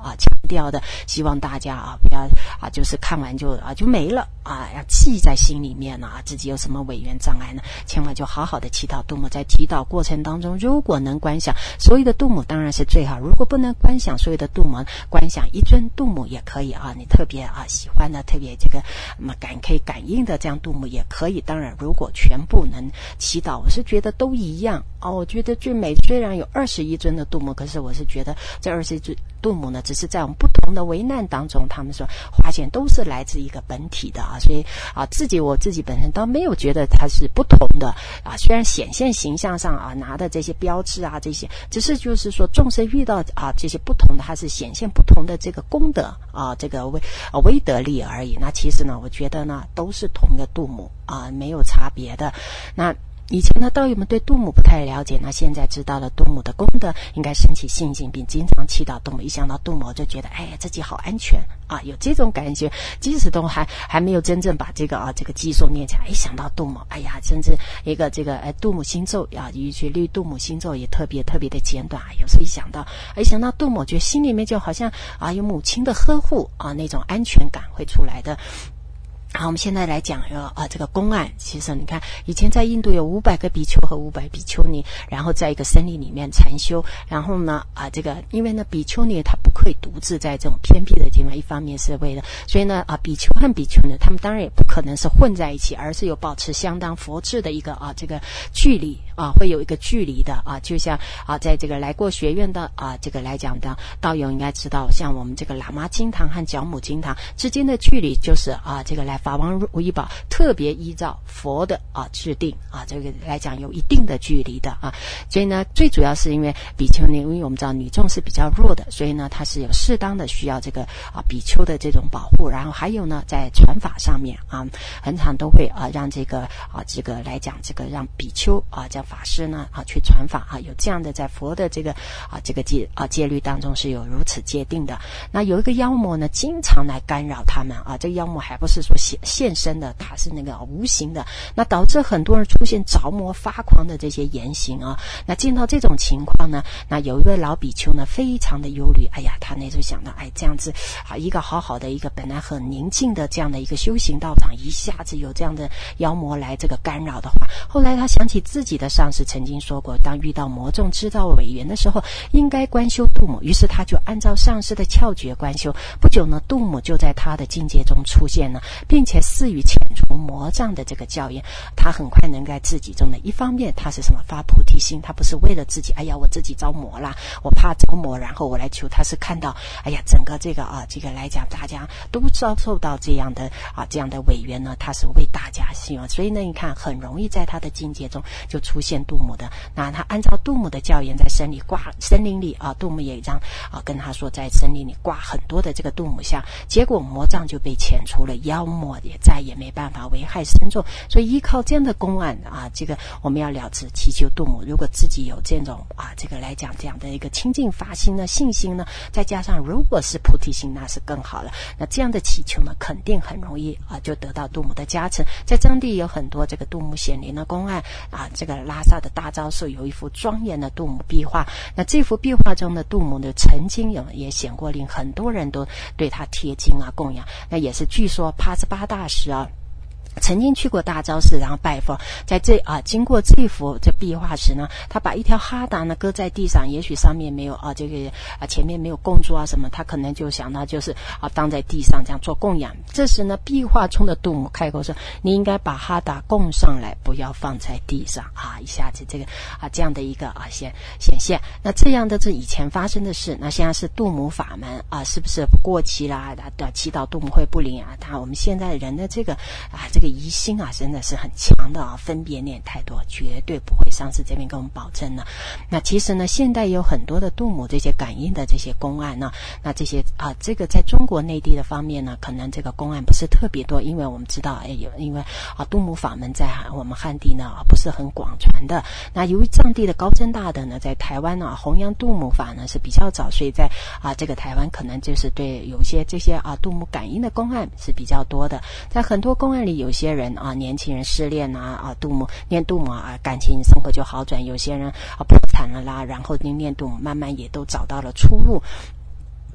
调的，希望大家不要就是看完就没了要记在心里面自己有什么违缘障碍呢，千万就好好的祈祷度母。在祈祷过程当中，如果能观想所有的度母当然是最好，如果不能观想所有的度母，观想一尊度母也可以你特别喜欢的，特别这个可以感应的这样度母也可以。当然如果全部能祈祷，我是觉得都一样我觉得最美，虽然有21尊的度母，可是我是觉得这21尊度母呢，只是在我们不同的危难当中，他们说发现都是来自一个本体的所以我自己本身倒没有觉得它是不同的虽然显现形象上拿的这些标志这些，只是就是说众生遇到这些不同的，它是显现不同的这个功德这个威德力而已。那其实呢，我觉得呢都是同一个度母没有差别的。那以前的道友们对度母不太了解，那现在知道了度母的功德，应该升起信心，并经常祈祷度母。一想到度母，就觉得自己好安全有这种感觉。即使都还没有真正把这个这个基数念起来，想到度母，甚至一个这个度母心咒一句律度母心咒也特别特别的简短有时候一想到度母，觉得心里面就好像有母亲的呵护那种安全感会出来的。好，我们现在来讲这个公案。其实你看，以前在印度有500个比丘和500比丘尼，然后在一个森林里面禅修。然后呢这个因为呢比丘尼他不可以独自在这种偏僻的地方，一方面是为了，所以呢比丘和比丘尼他们当然也不可能是混在一起，而是有保持相当佛制的一个这个距离会有一个距离的就像在这个来过学院的这个来讲的道友应该知道，像我们这个喇嘛经堂和角母经堂之间的距离就是这个来法王如意宝特别依照佛的制定这个来讲有一定的距离的所以呢最主要是因为比丘尼，因为我们知道女众是比较弱的，所以呢它是有适当的需要这个比丘的这种保护。然后还有呢在传法上面很常都会让这个这个来讲这个让比丘这法师呢去传法有这样的，在佛的这个这个戒律当中是有如此界定的。那有一个妖魔呢经常来干扰他们这个妖魔还不是说现身的，它是那个无形的，那导致很多人出现着魔发狂的这些言行那见到这种情况呢，那有一位老比丘呢非常的忧虑，他那时候想到这样子一个好好的一个本来很宁静的这样的一个修行道场，一下子有这样的妖魔来这个干扰的话，后来他想起自己的上师曾经说过，当遇到魔众制造违缘的时候，应该观修度母。于是他就按照上师的窍诀观修，不久呢度母就在他的境界中出现了，并且赐予遣除魔障的这个教言。他很快能在自己中的一方面，他是什么发菩提心，他不是为了自己我自己着魔啦，我怕着魔然后我来求，他是看到整个这个这个来讲大家都遭受到这样的这样的违缘呢，他是为大家希望，所以呢你看很容易在他的境界中就出现度母的。那他按照度母的教言在森林里度母也让跟他说在森林里挂很多的这个度母像，结果魔障就被遣除了，妖魔也再也没办法危害僧众。所以依靠这样的公案这个我们要了知祈求度母，如果自己有这种这个来讲这样的一个清净发心呢信心呢，再加上如果是菩提心那是更好了。那这样的祈求呢肯定很容易就得到度母的加成。在藏地有很多这个度母显灵的公案这个拉萨的大昭寺有一幅庄严的度母壁画，那这幅壁画中的度母的曾经也显过令很多人都对他贴金供养。那也是据说帕斯巴大师曾经去过大昭寺，然后拜佛，在经过这幅壁画时呢，他把一条哈达呢搁在地上，也许上面没有这个前面没有供珠什么，他可能就想到就是当在地上这样做供养。这时呢壁画中的度母开口说，你应该把哈达供上来，不要放在地上一下子这个这样的一个显现。那这样的这以前发生的事，那现在是度母法门是不是过期啦祈祷度母会不灵我们现在人的这个这个疑心真的是很强的分别念太多，绝对不会。上次这边跟我们保证了。那其实呢现代有很多的度母这些感应的这些公案呢，那这些这个在中国内地的方面呢，可能这个公案不是特别多，因为我们知道因为度母法门在我们汉地呢不是很广传的。那由于藏地的高僧大德呢在台湾弘扬度母法呢是比较早，所以在这个台湾可能就是对有些这些度母感应的公案是比较多的。在很多公案里，有些人年轻人失恋度母念度母感情生活就好转，有些人破产了啦，然后念度母慢慢也都找到了出路。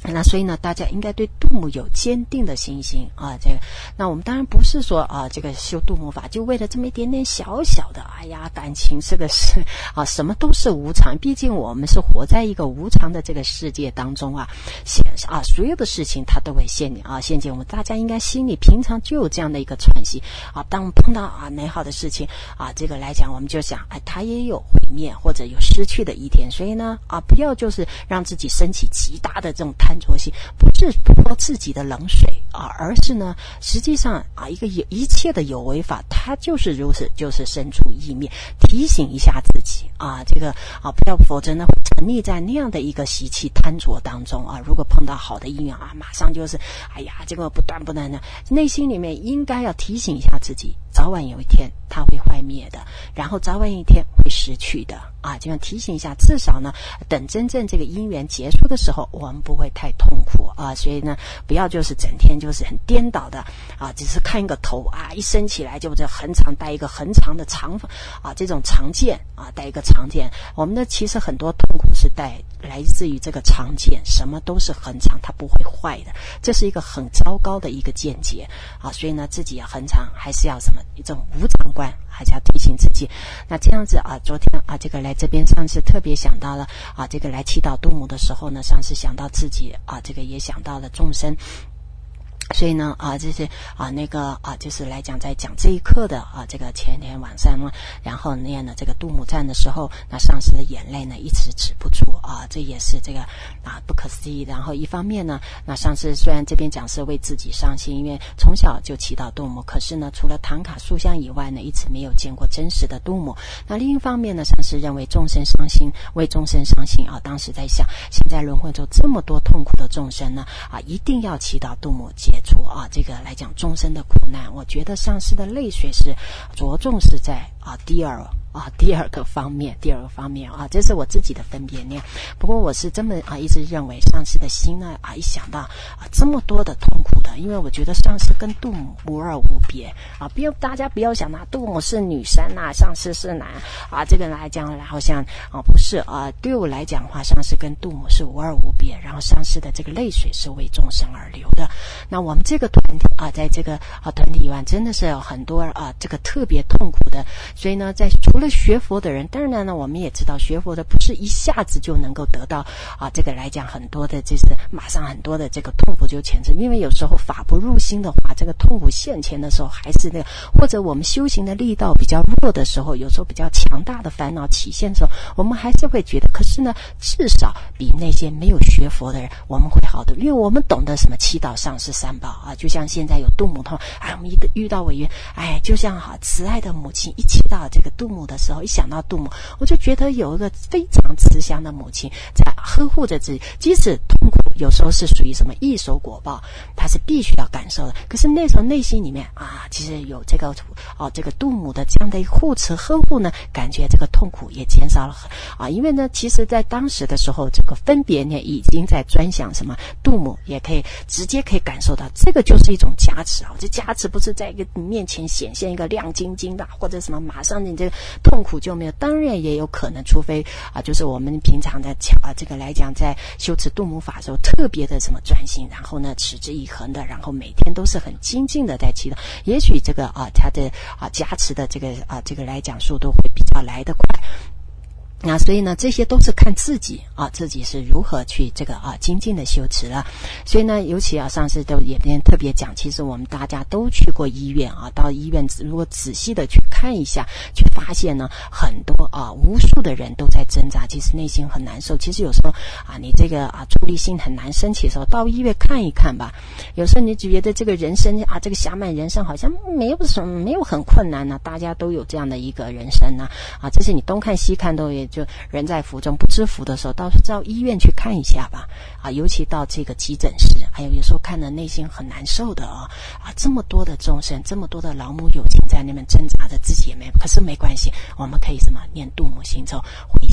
那所以呢，大家应该对度母有坚定的信心啊。这个，那我们当然不是说啊，这个修度母法就为了这么一点点小小的，哎呀，感情这个是啊，什么都是无常。毕竟我们是活在一个无常的这个世界当中啊，所有的事情它都会陷进我们。大家应该心里平常就有这样的一个喘息啊。当我们碰到啊美好的事情啊，这个来讲，我们就想，哎，它也有毁灭或者有失去的一天。所以呢，啊，不要就是让自己升起极大的这种贪着性，不是泼自己的冷水啊，而是呢，实际上啊，一切的有为法，它就是如此，就是生出意灭。提醒一下自己啊，这个啊，不要，否则呢，会沉溺在那样的一个习气贪着当中啊。如果碰到好的姻缘啊，马上就是哎呀，这个不断的，内心里面应该要提醒一下自己，早晚有一天它会坏灭的，然后早晚有一天会失去的啊，这样提醒一下，至少呢，等真正这个姻缘结束的时候，我们不会太痛苦啊。所以呢，不要就是整天就是很颠倒的啊，只是看一个头啊，一升起来就这很长，带一个很长的长啊，这种长剑啊，带一个长剑。我们的其实很多痛苦是来自于这个长剑，什么都是很长，它不会坏的，这是一个很糟糕的一个见解啊。所以呢，自己要很长，还是要什么一种无常观，还是要提醒自己。那这样子啊，昨天啊，这个来这边上次特别想到了啊，这个来祈祷度母的时候呢，上次想到自己啊，这个也想到了众生。所以呢啊，这是啊那个啊，就是来讲在讲这一课的啊，这个前天晚上呢，然后念了这个度母赞的时候，那上师的眼泪呢一直止不住啊，这也是这个啊不可思议。然后一方面呢，那上师虽然这边讲是为自己伤心，因为从小就祈祷度母，可是呢，除了唐卡塑像以外呢，一直没有见过真实的度母。那另一方面呢，上师认为众生伤心，为众生伤心啊，当时在想，现在轮回中这么多痛苦的众生呢啊，一定要祈祷度母解除啊，这个来讲众生的苦难。我觉得上师的泪水是着重是在啊第二个方面啊，这是我自己的分别念。不过我是这么啊一直认为上师的心呢啊，一想到啊这么多的痛苦的，因为我觉得上师跟度母无二无别啊，大家不要想到度母是女生啊，上师是男啊，这个来讲好像啊不是啊，对我来讲的话，上师跟度母是无二无别，然后上师的这个泪水是为众生而流的。那我们这个团体啊，在这个啊团体以外，真的是有很多啊这个特别痛苦的。所以呢，除了学佛的人，当然呢，我们也知道学佛的不是一下子就能够得到啊这个来讲很多的就是马上很多的这个痛苦就前置，因为有时候法不入心的话，这个痛苦现前的时候还是那个，或者我们修行的力道比较弱的时候，有时候比较强大的烦恼起现的时候，我们还是会觉得，可是呢，至少比那些没有学佛的人我们会好的，因为我们懂得什么祈祷上师三宝啊，就像现在有度母痛，哎，我们遇到委员，哎，就像慈爱的母亲一祈祷这个度母的时候，一想到度母，我就觉得有一个非常慈祥的母亲在呵护着自己，即使痛苦有时候是属于什么易受果报，它是必须要感受的，可是那时候内心里面啊，其实有这个这个度母的这样的一个护持呵护呢，感觉这个痛苦也减少了啊。因为呢，其实在当时的时候，这个分别呢已经在专想什么度母，也可以直接可以感受到，这个就是一种加持啊。这加持不是在一个面前显现一个亮晶晶的，或者什么马上你这个痛苦就没有，当然也有可能，除非啊，就是我们平常的这个来讲，在修持度母法的时候，特别的什么专心，然后呢持之以恒的，然后每天都是很精进的在祈祷，也许这个它的加持的这个来讲速度会比较来得快。那所以呢，这些都是看自己啊，自己是如何去这个精进的修持了。所以呢，尤其上次都也特别讲，其实我们大家都去过医院啊，到医院如果仔细的去看一下，去发现呢，很多无数的人都在挣扎，其实内心很难受。其实有时候你这个出离心很难升起的时候，到医院看一看吧。有时候你觉得这个人生这个暇满人生好像没有很困难呢，大家都有这样的一个人生呢这是你东看西看都也就人在福中不知福的时候，到医院去看一下吧尤其到这个急诊室，还有时候看了内心很难受的这么多的众生，这么多的老母有情在那边挣扎着，自己也没，可是没关系，我们可以念度母心咒回向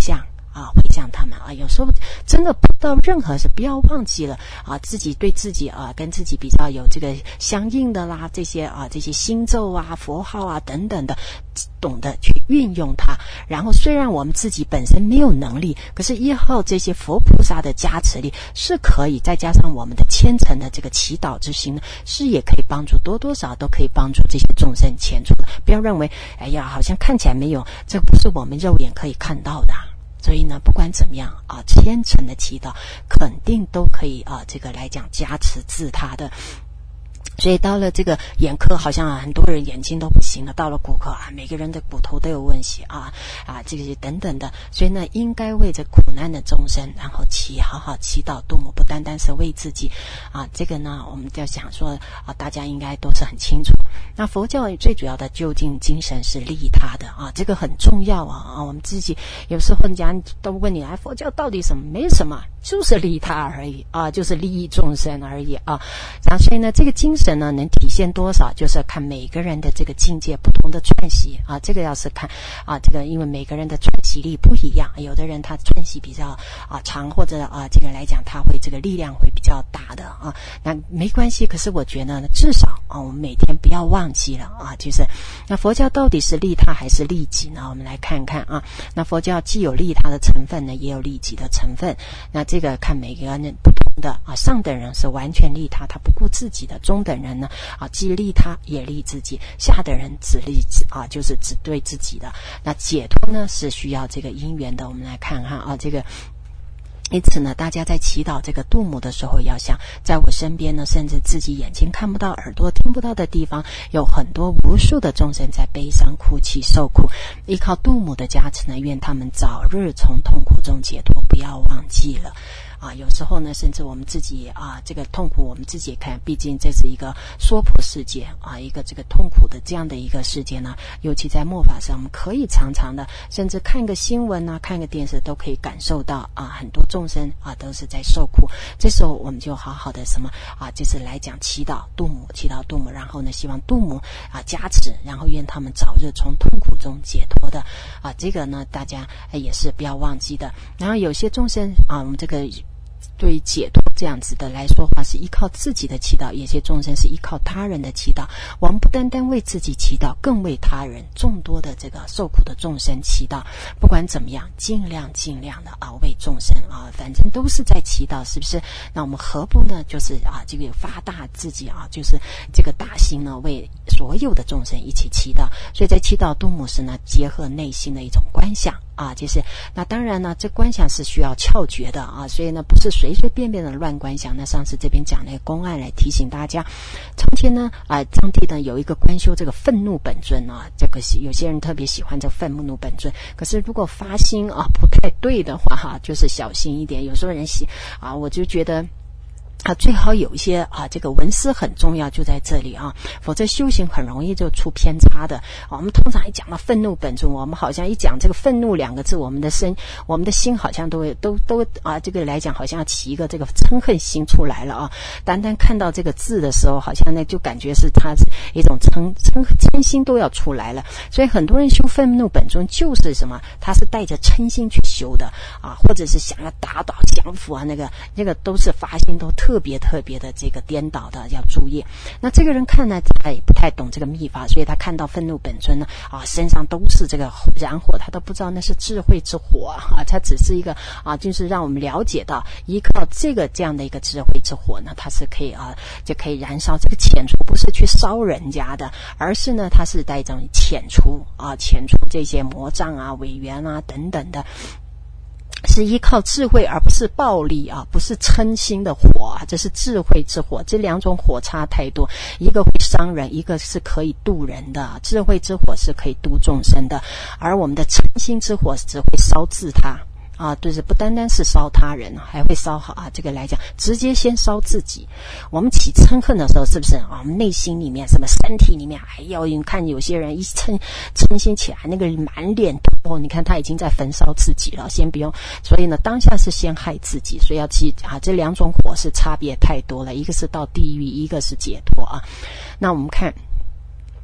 回向他们有时候真的不知道任何事，不要忘记了自己对自己跟自己比较有这个相应的啦，这些心咒佛号等等的，懂得去运用它。然后虽然我们自己本身没有能力，可是依靠这些佛菩萨的加持力是可以，再加上我们的虔诚的这个祈祷之心呢，是也可以帮助，多多少都可以帮助这些众生前出的。不要认为好像看起来没有，这个不是我们肉眼可以看到的所以呢，不管怎么样虔诚的祈祷肯定都可以这个来讲加持自他的。所以到了这个眼科，好像很多人眼睛都不行了，到了骨科每个人的骨头都有问题这个等等的。所以呢，应该为这苦难的众生，然后好好祈祷度母，不单单是为自己这个呢，我们就想说大家应该都是很清楚。那佛教最主要的究竟精神是利他的这个很重要我们自己有时候人家都问你佛教到底什么？没什么，就是利他而已就是利益众生而已然后所以呢，这个精神呢能体现多少，就是看每个人的这个境界不同的串习这个要是看这个因为每个人的串习力不一样，有的人他串习比较长，或者这个来讲他会这个力量会比较大的那没关系。可是我觉得呢，至少我们每天不要忘记了就是那佛教到底是利他还是利己呢？我们来看看那佛教既有利他的成分呢，也有利己的成分。那这个看每个人不同的上等人是完全利他，他不顾自己的；中等人呢既利他也利自己；下等人只利就是只对自己的。那解脱呢是需要这个因缘的。我们来看看这个。因此呢，大家在祈祷这个度母的时候，要想在我身边呢，甚至自己眼睛看不到、耳朵听不到的地方，有很多无数的众生在悲伤、哭泣、受苦。依靠度母的加持呢，愿他们早日从痛苦中解脱，不要忘记了。有时候呢，甚至我们自己这个痛苦我们自己也看，毕竟这是一个娑婆世界一个这个痛苦的这样的一个世界呢，尤其在末法上，我们可以常常的，甚至看个新闻看个电视都可以感受到很多众生都是在受苦。这时候我们就好好的什么就是来讲祈祷度母，祈祷度母，然后呢，希望度母加持，然后愿他们早日从痛苦中解脱的这个呢，大家也是不要忘记的。然后有些众生我们这个对于解脱这样子的来说话，是依靠自己的祈祷，有些众生是依靠他人的祈祷。我们不单单为自己祈祷，更为他人众多的这个受苦的众生祈祷。不管怎么样，尽量的为众生反正都是在祈祷，是不是？那我们何不呢？就是这个发大自己就是这个大心呢，为所有的众生一起祈祷。所以在祈祷度母时呢，结合内心的一种观想就是那当然呢，这观想是需要窍诀的所以呢，不是随随便便的乱观想。那上次这边讲了一个公案来提醒大家，从前呢藏地呢有一个观修这个愤怒本尊这个有些人特别喜欢这个愤怒本尊，可是如果发心不太对的话就是小心一点。有时候人我就觉得最好有一些这个闻思很重要，就在这里否则修行很容易就出偏差的。我们通常一讲到愤怒本尊，我们好像一讲这个愤怒两个字，我们的心好像都这个来讲好像要起一个这个嗔恨心出来了单单看到这个字的时候，好像呢就感觉是它是一种嗔心都要出来了。所以很多人修愤怒本尊就是什么，他是带着嗔心去修的或者是想要打倒降服那个都是发心都特别的这个颠倒的，要注意。那这个人看呢，他也不太懂这个秘法，所以他看到愤怒本尊呢身上都是这个燃火，他都不知道那是智慧之火他只是一个就是让我们了解到依靠这样的一个智慧之火呢，它是可以就可以燃烧。这个遣除不是去烧人家的，而是呢它是带一种遣除这些魔障伪缘等等的，是依靠智慧而不是暴力不是嗔心的火这是智慧之火。这两种火差太多，一个会伤人，一个是可以度人的。智慧之火是可以度众生的，而我们的嗔心之火只会烧自他就是不单单是烧他人，还会烧这个来讲直接先烧自己。我们起嗔恨的时候，是不是我们内心里面什么身体里面你看有些人一嗔心起来，那个满脸头你看他已经在焚烧自己了，先不用。所以呢，当下是先害自己，所以要记这两种火是差别太多了，一个是到地狱，一个是解脱那我们看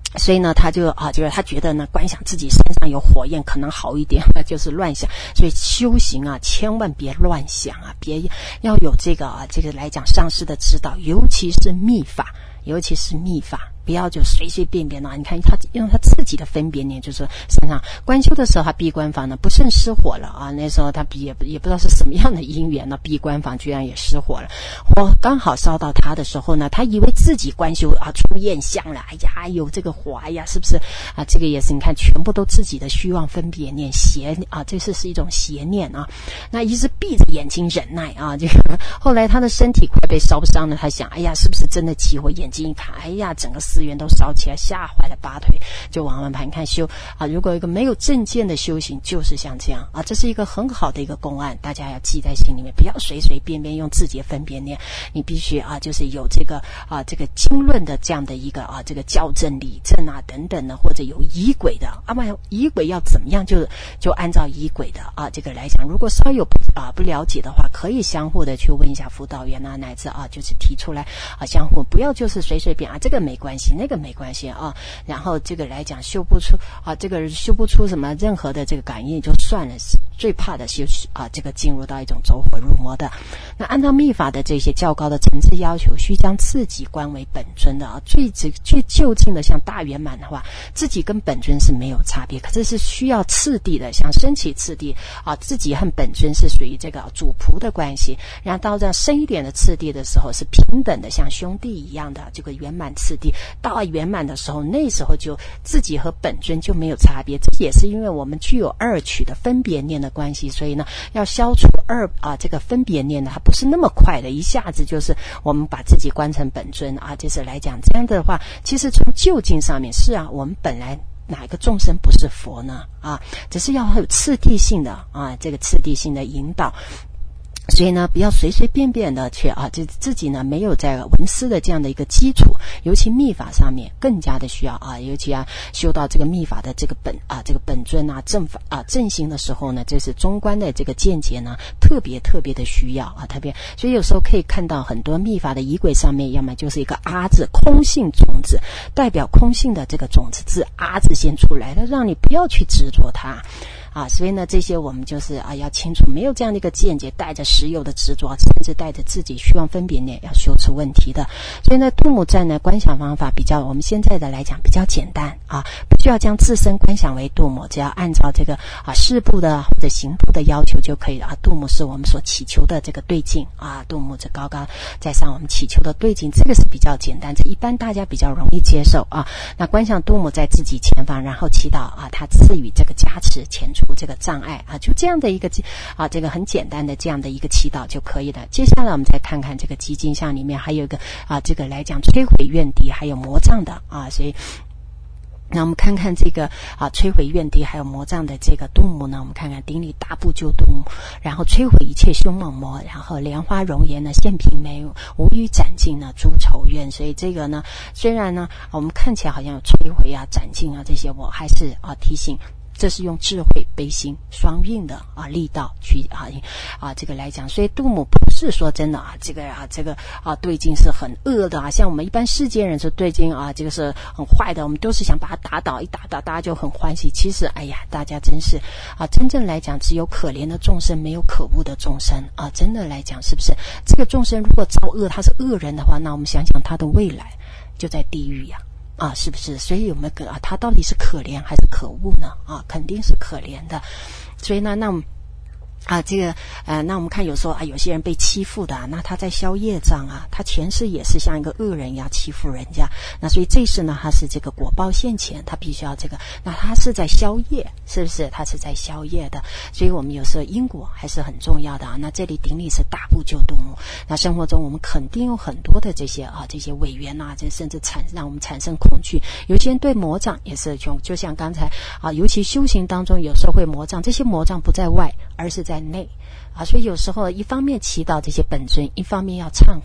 所以呢，他就就是他觉得呢，观想自己身上有火焰可能好一点，就是乱想。所以修行啊，千万别乱想啊，别要有这个来讲上师的指导，尤其是密法。不要就随随便便的。你看他用他自己的分别念，就是身上观修的时候，他闭关房呢不慎失火了啊。那时候他也不知道是什么样的因缘呢，闭关房居然也失火了。火刚好烧到他的时候呢，他以为自己观修啊出焰香了，哎呀有这个火，哎呀是不是啊？这个也是你看全部都自己的虚妄分别念邪啊，这是一种邪念啊。那一直闭着眼睛忍耐啊，这个后来他的身体快被烧伤了，他想哎呀是不是真的起火？眼睛一看，哎呀整个寺院都烧起来，吓坏了，拔腿就往外盘看修啊。如果一个没有正见的修行，就是像这样啊，这是一个很好的一个公案，大家要记在心里面，不要随随便便用自己的分别念，你必须就是有这个经论的这样的一个这个校正理证啊等等的，或者有仪轨的不然仪轨要怎么样就按照仪轨的这个来讲。如果稍有不了解的话，可以相互的去问一下辅导员乃至就是提出来相互不要就是随随便这个没关系那个没关系然后这个来讲修不出什么任何的这个感应就算了，最怕的是这个进入到一种走火入魔的。那按照密法的这些较高的层次要求，需将自己观为本尊的最就近的像大圆满的话，自己跟本尊是没有差别，可是是需要次第的，像升起次第自己和本尊是属于这个主仆的关系，然后到这样深一点的次第的时候是平等的，像兄弟一样的这个圆满次第。到圆满的时候，那时候就自己和本尊就没有差别。这也是因为我们具有二取的分别念的关系，所以呢要消除这个分别念呢，它不是那么快的，一下子就是我们把自己观成本尊就是来讲这样的话，其实从究竟上面是我们本来哪一个众生不是佛呢只是要有次第性的这个次第性的引导。所以呢不要随随便便的去自己呢没有在闻思的这样的一个基础，尤其密法上面更加的需要尤其修到这个密法的这个本尊正法正行的时候呢，这是中观的这个见解呢特别的需要特别。所以有时候可以看到很多密法的仪轨上面，要么就是一个字空性种子，代表空性的这个种子字字先出来了，让你不要去执着它所以呢这些我们就是要清楚，没有这样的一个见解，带着实有的执着，甚至带着自己虚妄分别念，要修出问题的。所以呢度母赞呢观想方法比较我们现在的来讲比较简单不需要将自身观想为度母，只要按照这个事部的或者行部的要求就可以了度母是我们所祈求的这个对境度母这高高在上我们祈求的对境，这个是比较简单，这一般大家比较容易接受那观想度母在自己前方，然后祈祷他赐予这个加持，前除这个障碍就这样的一个这个很简单的这样的一个祈祷就可以了。接下来我们再看看这个基金像里面还有一个这个来讲摧毁怨敌还有魔障的所以那我们看看这个摧毁怨敌还有魔障的这个度母呢，我们看看顶礼大部救度母，然后摧毁一切凶猛魔，然后莲花容颜呢现平眉，无语斩尽呢诸仇怨。所以这个呢虽然呢我们看起来好像有摧毁斩尽这些，我还是提醒这是用智慧悲心双运的力道去这个来讲。所以度母不是说真的这个对境是很恶的像我们一般世间人说对境这个是很坏的，我们都是想把它打倒，一打倒大家就很欢喜。其实哎呀大家真是真正来讲只有可怜的众生，没有可恶的众生真的来讲是不是这个众生如果造恶他是恶人的话，那我们想想他的未来就在地狱是不是？所以有没有他到底是可怜还是可恶呢肯定是可怜的。所以呢那我们这个那我们看有时候有些人被欺负的那他在消业障他前世也是像一个恶人一样欺负人家，那所以这世呢他是这个果报现前，他必须要这个，那他是在消业，是不是？他是在消业的。所以我们有时候因果还是很重要的那这里顶礼是大部救度母，那生活中我们肯定有很多的这些这些委员这甚至让我们产生恐惧。有些人对魔障也是就像刚才尤其修行当中有时候会魔障，这些魔障不在外而是在内所以有时候一方面祈祷这些本尊，一方面要忏悔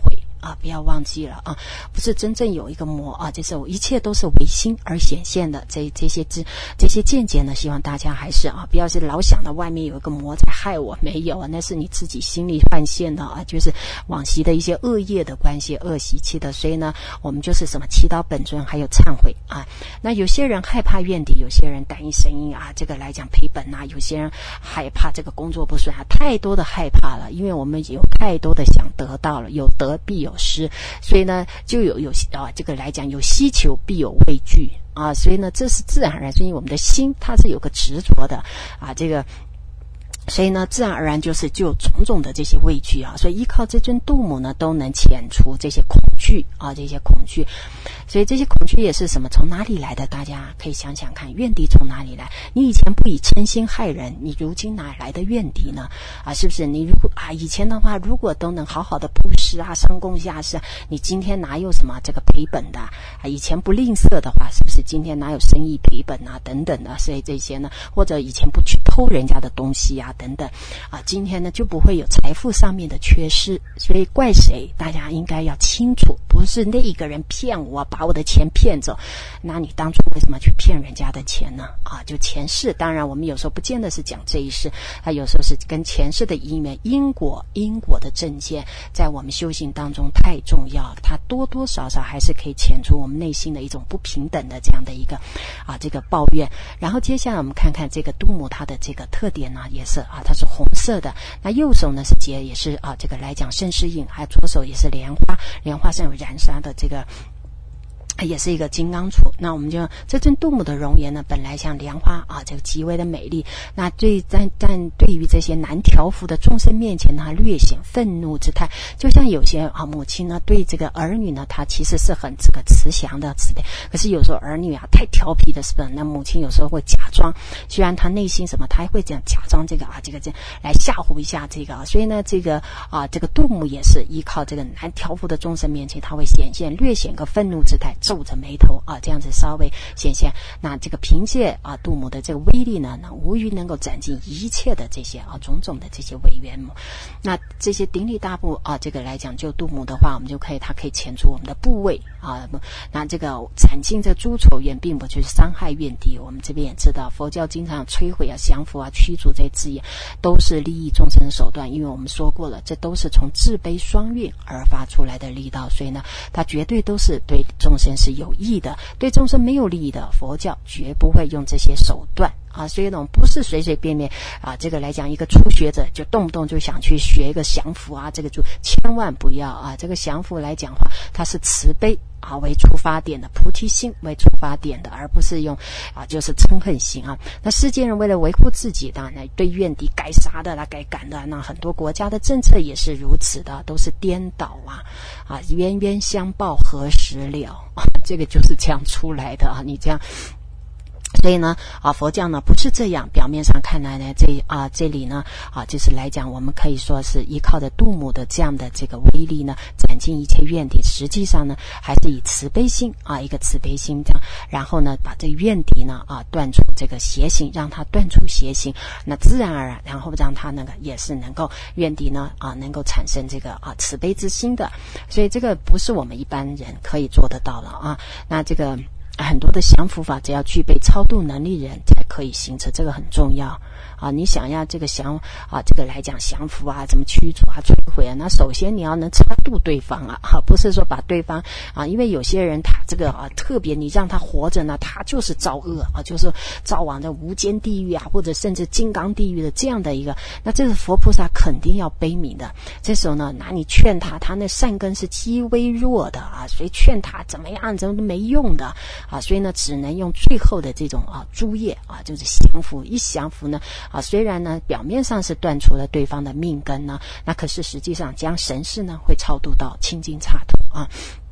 啊，不要忘记了啊，不是真正有一个魔啊，就是一切都是唯心而显现的。这些见解呢，希望大家还是啊，不要是老想到外面有一个魔在害我，没有啊，那是你自己心里幻现的啊，就是往昔的一些恶业的关系、恶习气的。所以呢，我们就是什么祈祷本尊，还有忏悔啊。那有些人害怕怨敌，有些人胆一声音啊，这个来讲赔本啊，有些人害怕这个工作不顺啊，太多的害怕了，因为我们有太多的想得到了，有得必有失，所以呢，就有这个来讲有希求必有畏惧啊，所以呢，这是自然而然，所以我们的心它是有个执着的啊，这个。所以呢，自然而然就有种种的这些畏惧啊，所以依靠这尊度母呢，都能遣除这些恐惧啊，这些恐惧。所以这些恐惧也是什么？从哪里来的？大家可以想想看，怨敌从哪里来？你以前不以嗔心害人，你如今哪来的怨敌呢？啊，是不是？你如果以前的话，如果都能好好的布施啊，上供下施，你今天哪有什么这个赔本的啊？以前不吝啬的话，是不是今天哪有生意赔本啊？等等的，所以这些呢，或者以前不去偷人家的东西啊。等等啊，今天呢就不会有财富上面的缺失，所以怪谁？大家应该要清楚，不是那一个人骗我，把我的钱骗走，那你当初为什么去骗人家的钱呢？啊，就前世，当然我们有时候不见得是讲这一世，有时候是跟前世的因缘、因果的正见，在我们修行当中太重要，它多多少少还是可以遣除我们内心的一种不平等的这样的一个这个抱怨。然后接下来我们看看这个度母它的这个特点呢，也是它是红色的，那右手呢是结，也是这个来讲圣师印，还有左手也是莲花，莲花上有燃烧的这个。也是一个金刚杵。那我们就这尊度母的容颜呢，本来像莲花啊，这个极为的美丽。那但对于这些难调伏的众生面前呢，略显愤怒之态。就像有些母亲呢，对这个儿女呢，她其实是很这个慈祥的慈悲，可是有时候儿女太调皮的，是不是？那母亲有时候会假装，虽然她内心什么，她会这样假装这个来吓唬一下这个。所以呢，这个度母也是依靠这个难调伏的众生面前，她会略显个愤怒之态。皱着眉头这样子稍微显现。那这个凭借度母的这个威力呢，那无疑能够斩尽一切的这些种种的这些违缘母。那这些顶礼大部这个来讲，就度母的话，我们就可以，它可以遣除我们的部位那这个斩尽这诸仇怨，并不去伤害怨敌。我们这边也知道，佛教经常摧毁降服驱逐这些字眼，都是利益众生的手段。因为我们说过了，这都是从自悲双运而发出来的力道，所以呢，它绝对都是对众生是有益的，对众生没有利益的，佛教绝不会用这些手段所以呢，不是随随便便这个来讲，一个初学者就动不动就想去学一个降伏这个就千万不要这个降伏来讲话，它是慈悲为出发点的，菩提心为出发点的，而不是用就是嗔恨心那世间人为了维护自己，当然对怨敌该杀的该赶的，那很多国家的政策也是如此的，都是颠倒冤冤相报何时了这个就是这样出来的你这样。所以呢佛教呢不是这样，表面上看来呢这里呢就是来讲，我们可以说是依靠着度母的这样的这个威力呢，斩尽一切怨敌。实际上呢，还是以慈悲心一个慈悲心这样，然后呢把这个怨敌呢断除这个邪行，让他断除邪行，那自然而然，然后让他那个也是能够怨敌呢能够产生这个慈悲之心的。所以这个不是我们一般人可以做得到了那这个很多的降伏法，只要具备超度能力人才可以行持，这个很重要你想要这个这个来讲降伏怎么驱逐摧毁那首先你要能超度对方不是说把对方因为有些人他这个特别你让他活着呢，他就是造恶就是造往这无间地狱或者甚至金刚地狱的这样的一个，那这个佛菩萨肯定要悲悯的。这时候呢，那你劝他那善根是极为弱的所以劝他怎么样怎么都没用的所以呢只能用最后的这种诸业就是降伏。一降伏呢虽然呢表面上是断除了对方的命根呢，那可是实际上将神识呢会超度到清净刹土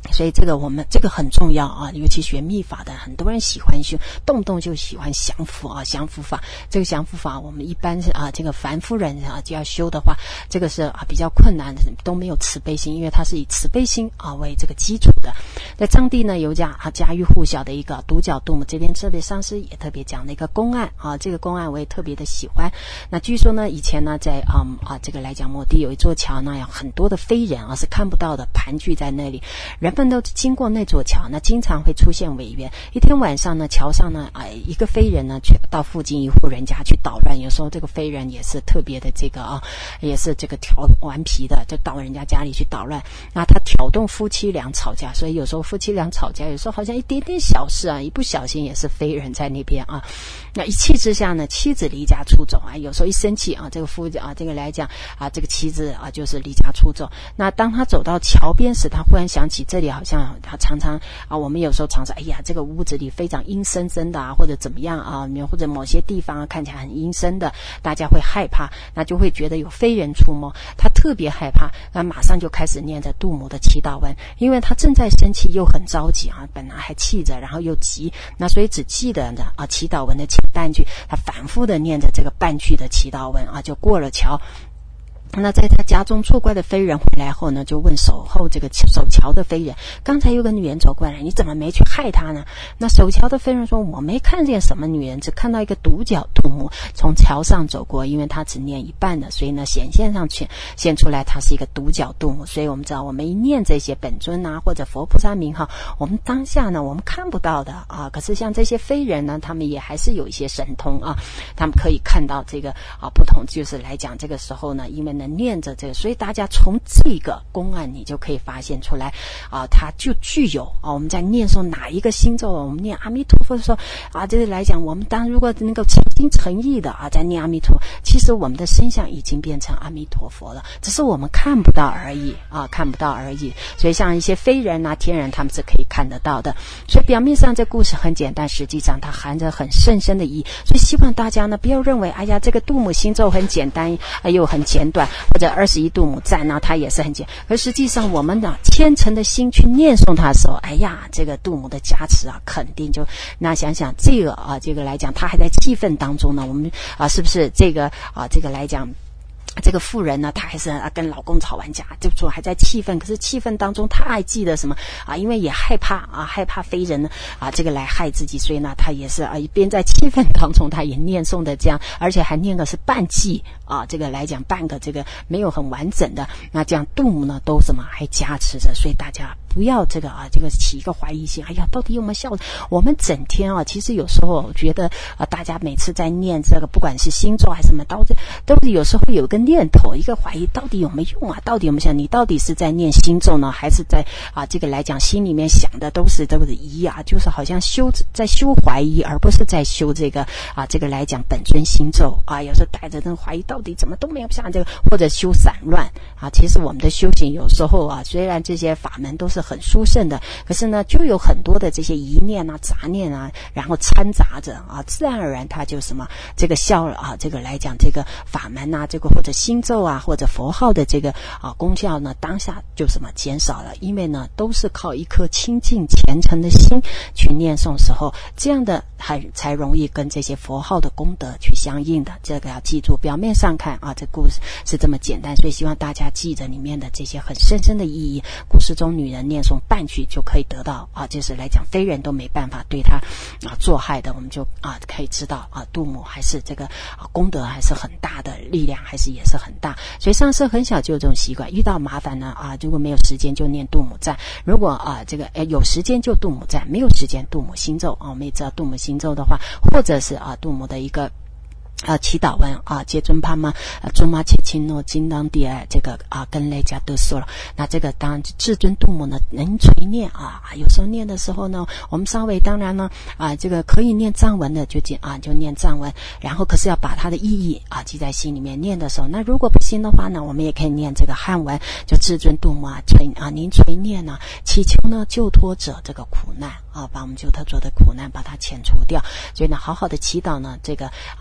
所以这个我们这个很重要啊，尤其学密法的很多人喜欢修，动不动就喜欢降伏啊，降伏法。这个降伏法我们一般是这个凡夫人就要修的话，这个是比较困难的，都没有慈悲心，因为它是以慈悲心为这个基础的。在藏地呢有讲家喻户晓的一个独角度母，这边特别上师也特别讲的一个公案这个公案我也特别的喜欢。那据说呢以前呢在这个来讲摩地有一座桥呢，有很多的非人是看不到的，盘踞在那里，人们都经过那座桥，那经常会出现违约。一天晚上呢，桥上呢一个非人呢去到附近一户人家去捣乱，有时候这个非人也是特别的这个也是这个顽皮的，就到人家家里去捣乱。那他挑动夫妻俩吵架，所以有时候夫妻俩吵架，有时候好像一点点小事一不小心也是非人在那边那一气之下呢，妻子离家出走有时候一生气这个这个来讲这个妻子就是离家出走。那当他走到桥边时，他忽然想起这里好像他常常我们有时候常常哎呀这个屋子里非常阴森森的或者怎么样或者某些地方看起来很阴森的，大家会害怕，那就会觉得有非人出没，他特别害怕，那马上就开始念着度母的祈祷文，因为他正在生气又很着急本来还气着，然后又急，那所以只记得祈祷文的前半句，他反复的念着这个半句的祈祷文就过了桥。那在他家中作怪的非人回来后呢，就问守桥的非人，刚才有个女人走过来，你怎么没去害她呢？那守桥的非人说，我没看见什么女人，只看到一个独角度母从桥上走过，因为他只念一半的，所以呢显出来他是一个独角度母。所以我们知道我们一念这些本尊或者佛菩萨名号，我们当下呢我们看不到的可是像这些非人呢，他们也还是有一些神通他们可以看到这个不同，就是来讲这个时候呢，因为能念着这个，所以大家从这个公案你就可以发现出来它就具有我们在念说哪一个心咒，我们念阿弥陀佛的时候这个来讲，我们当如果能够诚心诚意的在念阿弥陀佛，其实我们的身相已经变成阿弥陀佛了，只是我们看不到而已看不到而已。所以像一些非人天人他们是可以看得到的。所以表面上这故事很简单，实际上它含着很甚深的意义。所以希望大家呢不要认为哎呀这个度母心咒很简单又很简短，或者21度母赞它也是很简单，而实际上我们虔诚的心去念诵它的时候，哎呀这个度母的加持肯定就那想想这个这个来讲，他还在气氛当中呢，我们是不是这个这个来讲这个妇人呢，她还是跟老公吵完架，就说还在气愤，可是气愤当中她还记得什么因为也害怕害怕非人呢这个来害自己，所以呢她也是一边在气愤当中，她也念诵的这样，而且还念的是半记这个来讲半个这个没有很完整的，那这样度母呢都什么还加持着，所以大家不要这个这个起一个怀疑心，哎呀到底有没有效？我们整天其实有时候我觉得大家每次在念这个不管是心咒还是什么，都是有时候有个念头一个怀疑到底有没有用到底有没有效？你到底是在念心咒呢，还是在这个来讲心里面想的都是疑就是好像在修怀疑，而不是在修这个这个来讲本尊心咒有时候带着这种怀疑到底怎么都没有像这个，或者修散乱其实我们的修行有时候虽然这些法门都是很殊胜的，可是呢就有很多的这些疑念杂念然后掺杂着自然而然它就什么这个效这个来讲这个法门这个或者心咒或者佛号的这个功效呢当下就什么减少了，因为呢都是靠一颗清净虔诚的心去念诵时候，这样的才容易跟这些佛号的功德去相应的，这个要记住。表面上看这故事是这么简单，所以希望大家记着里面的这些很深深的意义。故事中女人念诵半句就可以得到就是来讲非人都没办法对她做害的，我们就可以知道度母还是这个功德还是很大的，力量还是也是很大。所以上师很小就有这种习惯，遇到麻烦呢如果没有时间就念度母赞，如果这个有时间就度母赞，没有时间度母心咒我们也知道度母心咒的话，或者是度母的一个祈祷文接尊帕嘛中马切钦诺金当地这个跟雷加都说了，那这个当然至尊度母呢能垂念有时候念的时候呢，我们稍微当然呢这个可以念藏文的就念藏文，然后可是要把它的意义记在心里面念的时候，那如果不行的话呢，我们也可以念这个汉文，就至尊度母您垂念祈求呢救脱者这个苦难把我们救脱者的苦难把它遣除掉，所以呢好好的祈祷呢这个习惯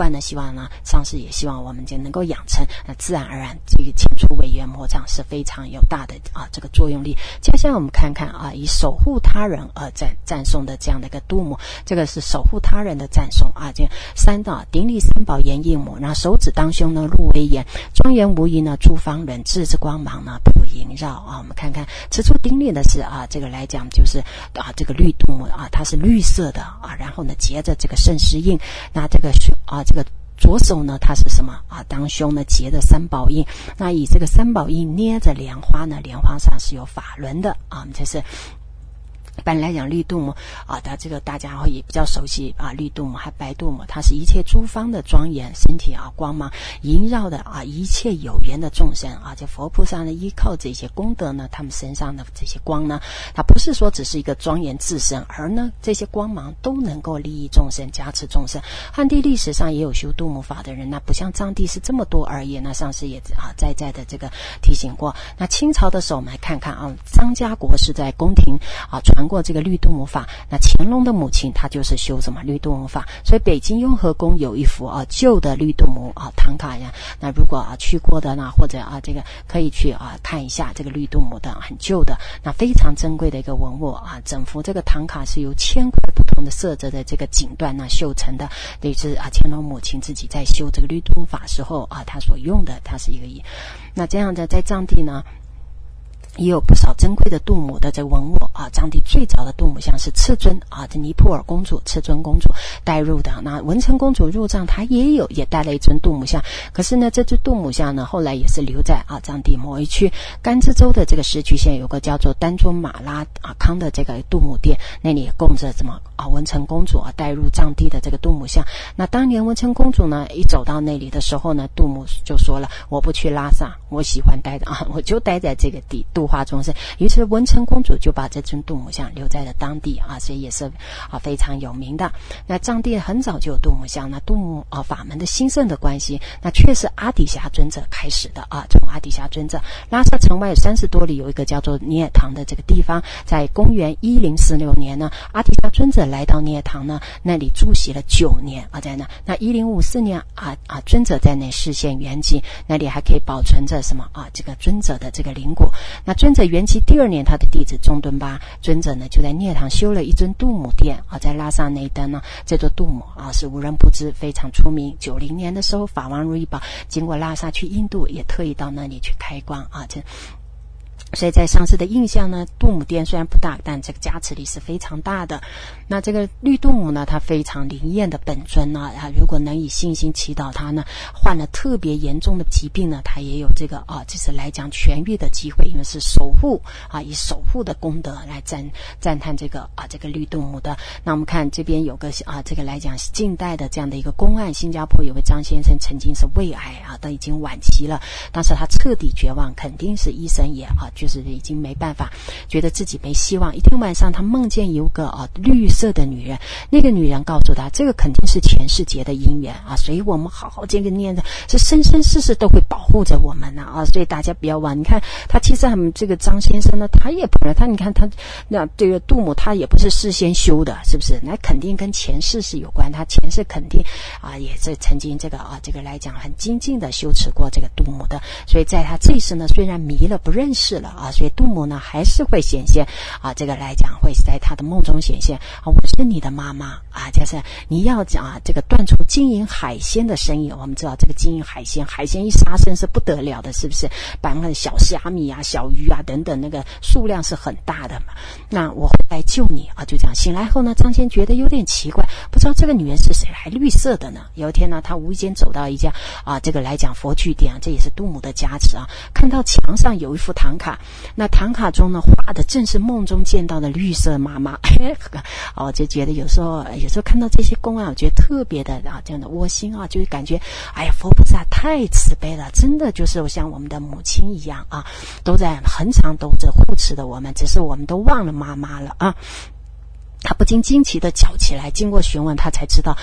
惯呢，希望呢上师也希望我们就能够养成，自然而然这个前出为元魔障是非常有大的这个作用力。接下来我们看看以守护他人而赞颂的这样的一个度母，这个是守护他人的赞颂这顶礼三宝严应母，然后手指当胸呢入威严，庄严无疑呢诸方人，智之光芒呢普萦绕我们看看此处顶礼的是这个来讲就是这个绿度母它是绿色的然后呢结着这个圣石印，那这个这个左手呢它是什么当胸呢结着三宝印，那以这个三宝印捏着莲花呢，莲花上是有法轮的这是一般来讲绿度母它这个大家会也比较熟悉绿度母和白度母，它是一切诸方的庄严身体光芒萦绕的一切有缘的众生就佛菩萨呢依靠这些功德呢，他们身上的这些光呢，它不是说只是一个庄严自身，而呢这些光芒都能够利益众生，加持众生。汉地历史上也有修度母法的人，那不像藏地是这么多而已，那上次也在的这个提醒过。那清朝的时候我们来看看张家国是在宫廷传过这个绿度母法，那乾隆的母亲她就是修什么绿度母法，所以北京雍和宫有一幅旧的绿度母唐卡呀，那如果去过的呢，或者这个可以去看一下这个绿度母的很旧的，那非常珍贵的一个文物整幅这个唐卡是由1000块不同的色泽的这个锦缎绣成的，也是乾隆母亲自己在修这个绿度母法时候她所用的，它是一个那这样的在藏地呢也有不少珍贵的度母的这个文物藏地最早的度母像是赤尊这尼泊尔公主赤尊公主带入的，那文成公主入藏她也带了一尊度母像，可是呢这尊度母像呢后来也是留在藏地某一区甘孜州的这个石渠县有个叫做丹卓马拉康的这个度母殿，那里也供着什么文成公主带入藏地的这个度母像。那当年文成公主呢一走到那里的时候呢，度母就说了，我不去拉萨，我喜欢待着我就待在这个地度化众生，于是文成公主就把这尊度母像留在了当地所以也是非常有名的。那藏地很早就有度母像，那度母法门的兴盛的关系，那却是阿底峡尊者开始的从阿底峡尊者拉萨城外有30多里有一个叫做尼尔堂的这个地方，在公元1046年呢，阿底峡尊者来到尼尔堂呢，那里住席了9年在那1054年尊者在那示现圆寂，那里还可以保存着什么这个尊者的这个灵骨。那尊者圆寂第2年，他的弟子中敦巴尊者呢就在涅堂修了一尊度母殿在拉萨那一带呢，这座度母是无人不知，非常出名。90年的时候法王如意宝经过拉萨去印度，也特意到那里去开光所以在上师的印象呢，度母殿虽然不大，但这个加持力是非常大的。那这个绿度母呢，它非常灵验的本尊如果能以信心祈祷它呢，患了特别严重的疾病呢，它也有这个就是来讲痊愈的机会，因为是守护以守护的功德来赞叹这个这个绿度母的。那我们看这边有个这个来讲近代的这样的一个公案，新加坡有位张先生曾经是胃癌都已经晚期了，当时他彻底绝望，肯定是医生也就是已经没办法，觉得自己没希望。一天晚上他梦见有个绿色的女人，那个女人告诉他，这个肯定是前世劫的因缘所以我们好好这个念的是生生世世都会保护着我们所以大家不要忘。你看他其实这个张先生呢，他也不他你看他那这个度母他也不是事先修的，是不是？那肯定跟前世是有关，他前世肯定也是曾经这个这个来讲很精进的修持过这个度母的，所以在他这一世呢虽然迷了不认识了所以度母呢还是会显现这个来讲会在他的梦中显现我是你的妈妈就是你要这个断除经营海鲜的生意。我们知道这个经营海鲜一杀生是不得了的，是不是？把那个小虾米小鱼等等，那个数量是很大的嘛。那我会来救你就这样。醒来后呢，张先觉得有点奇怪，不知道这个女人是谁，还绿色的呢。有一天呢，他无意间走到一家这个来讲佛具店这也是度母的加持看到墙上有一幅唐卡，那唐卡中呢画的正是梦中见到的绿色妈妈我就觉得有时候看到这些公案，我觉得特别的这样的窝心就是感觉佛菩萨太慈悲了，真的就是像我们的母亲一样都在恒常都在护持的我们，只是我们都忘了妈妈了他不禁惊奇的叫起来，经过询问他才知道这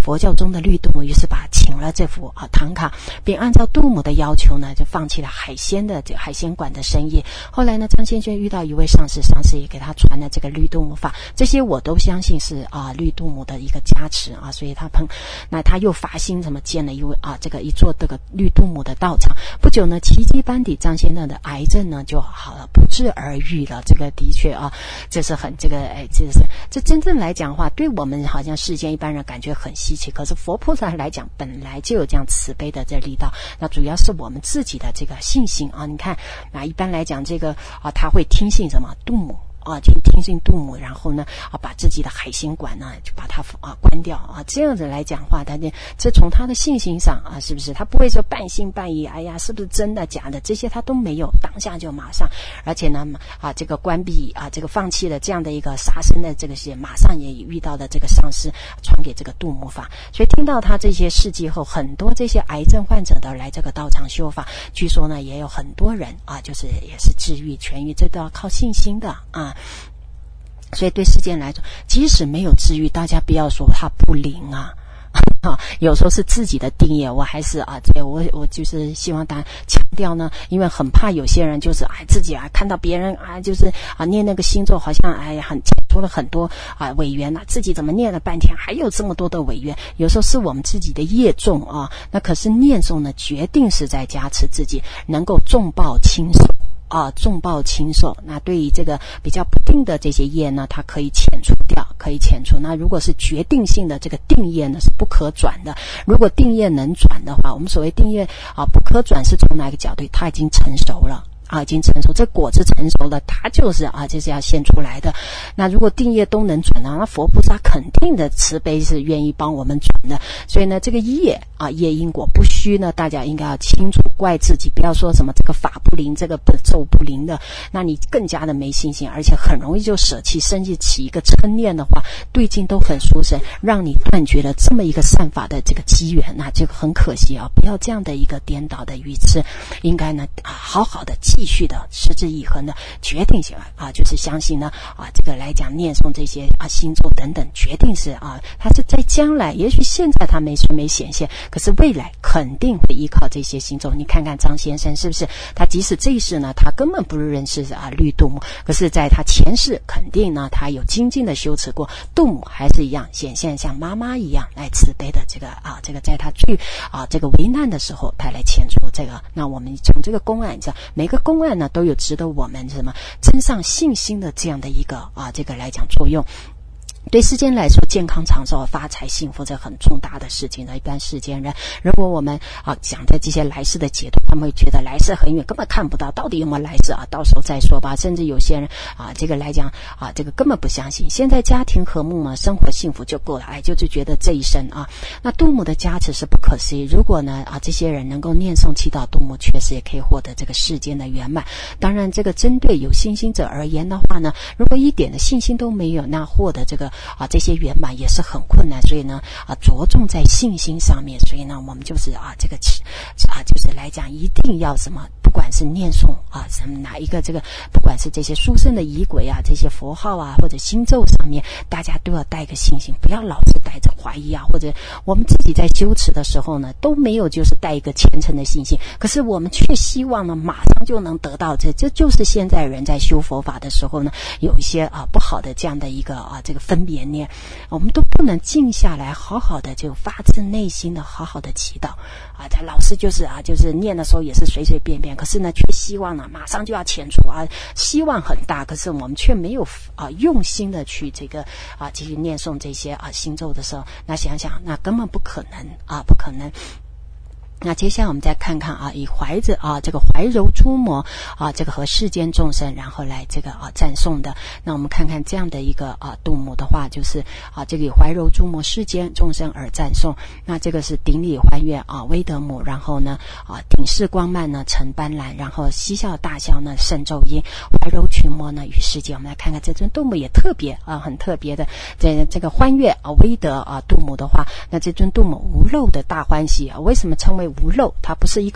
佛教中的绿度母，于是把请了这幅唐卡，并按照度母的要求呢，就放弃了海鲜的这个海鲜馆的生意。后来呢，张先生遇到一位上师，上师也给他传了这个绿度母法，这些我都相信是绿度母的一个加持所以他又发心怎么建了一座这个绿度母的道场。不久呢，奇迹班底张先生的癌症呢就好了，不治而愈了。这个的确这是很这真正来讲的话，对我们好像世间一般人感觉很稀奇，可是佛菩萨来讲本来就有这样慈悲的这力道。那主要是我们自己的这个信心你看一般来讲这个他会听信什么度母就听信度母，然后呢把自己的海鲜馆呢就把它关掉这样子来讲话，这从他的信心上是不是他不会说半信半疑，哎呀是不是真的假的，这些他都没有，当下就马上，而且呢这个关闭这个放弃了这样的一个杀生的这个事，马上也遇到了这个上师传给这个度母法。所以听到他这些事迹后，很多这些癌症患者的来这个道场修法，据说呢也有很多人就是也是治愈痊愈，这都要靠信心的所以对世间来说，即使没有治愈，大家不要说它不灵有时候是自己的定业。我还是我就是希望大家强调呢，因为很怕有些人就是自己看到别人就是念那个星咒，好像很出了很多违缘自己怎么念了半天还有这么多的违缘，有时候是我们自己的业重那可是念诵呢，决定是在加持自己能够重报轻受重报轻受。那对于这个比较不定的这些业呢，它可以遣除掉，可以遣除。那如果是决定性的这个定业呢，是不可转的。如果定业能转的话，我们所谓定业不可转是从哪个角度？它已经成熟了已经成熟，这果子成熟了，它就是就是要现出来的。那如果定业都能转那佛菩萨肯定的慈悲是愿意帮我们转的。所以呢，这个业业因果不虚呢，大家应该要清楚，怪自己不要说什么这个法不灵，这个咒不灵的，那你更加的没信心，而且很容易就舍弃，甚至起一个嗔念的话，对境都很殊胜，让你断绝了这么一个善法的这个机缘，那就很可惜不要这样的一个颠倒的愚痴，应该呢好好的继续的持之以恒的决定性就是相信呢这个来讲念诵这些星咒等等，决定是它是在将来，也许现在它没显现，可是未来肯定会依靠这些星咒。你看看张先生是不是？他即使这一世呢，他根本不是认识绿度母，可是在他前世肯定呢，他有精进的修持过，度母还是一样显现，像妈妈一样来慈悲的这个这个在他最这个危难的时候，他来遣除这个。那我们从这个公案上，每个公案呢都有值得我们什么增上信心的这样的一个这个来讲作用。对世间来说，健康长寿发财幸福这很重大的事情的。一般世间人，如果我们讲的这些来世的解读，他们会觉得来世很远，根本看不到，到底有没有来世到时候再说吧。甚至有些人这个来讲这个根本不相信，现在家庭和睦嘛，生活幸福就够了，就是觉得这一生那度母的加持是不可思议。如果呢这些人能够念诵祈祷度母，确实也可以获得这个世间的圆满。当然这个针对有信心者而言的话呢，如果一点的信心都没有，那获得这个这些圆满也是很困难。所以呢着重在信心上面。所以呢我们就是这个就是来讲一定要什么，不管是念诵什么哪一个这个，不管是这些殊胜的仪轨这些佛号或者星咒上面，大家都要带个信心，不要老是带着怀疑或者我们自己在修持的时候呢都没有就是带一个虔诚的信心，可是我们却希望呢马上就能得到，这就是现在人在修佛法的时候呢有一些不好的这样的一个这个分别念，我们都不能静下来好好的就发自内心的好好的祈祷他老师就是就是念的时候也是随随便便，可是呢却希望呢马上就要遣除希望很大，可是我们却没有用心的去这个继续念诵这些星咒的时候，那想想那根本不可能不可能。那接下来我们再看看以怀着这个怀柔诸魔这个和世间众生，然后来这个赞颂的。那我们看看这样的一个度母的话，就是这个以怀柔诸魔世间众生而赞颂。那这个是顶礼欢悦威德母，然后呢顶视光曼呢成斑斓，然后嬉笑大笑呢胜咒音，怀柔群魔呢与世间。我们来看看这尊度母也特别很特别的这个欢悦威德度母的话，那这尊度母无漏的大欢喜为什么称为无漏？它不是依靠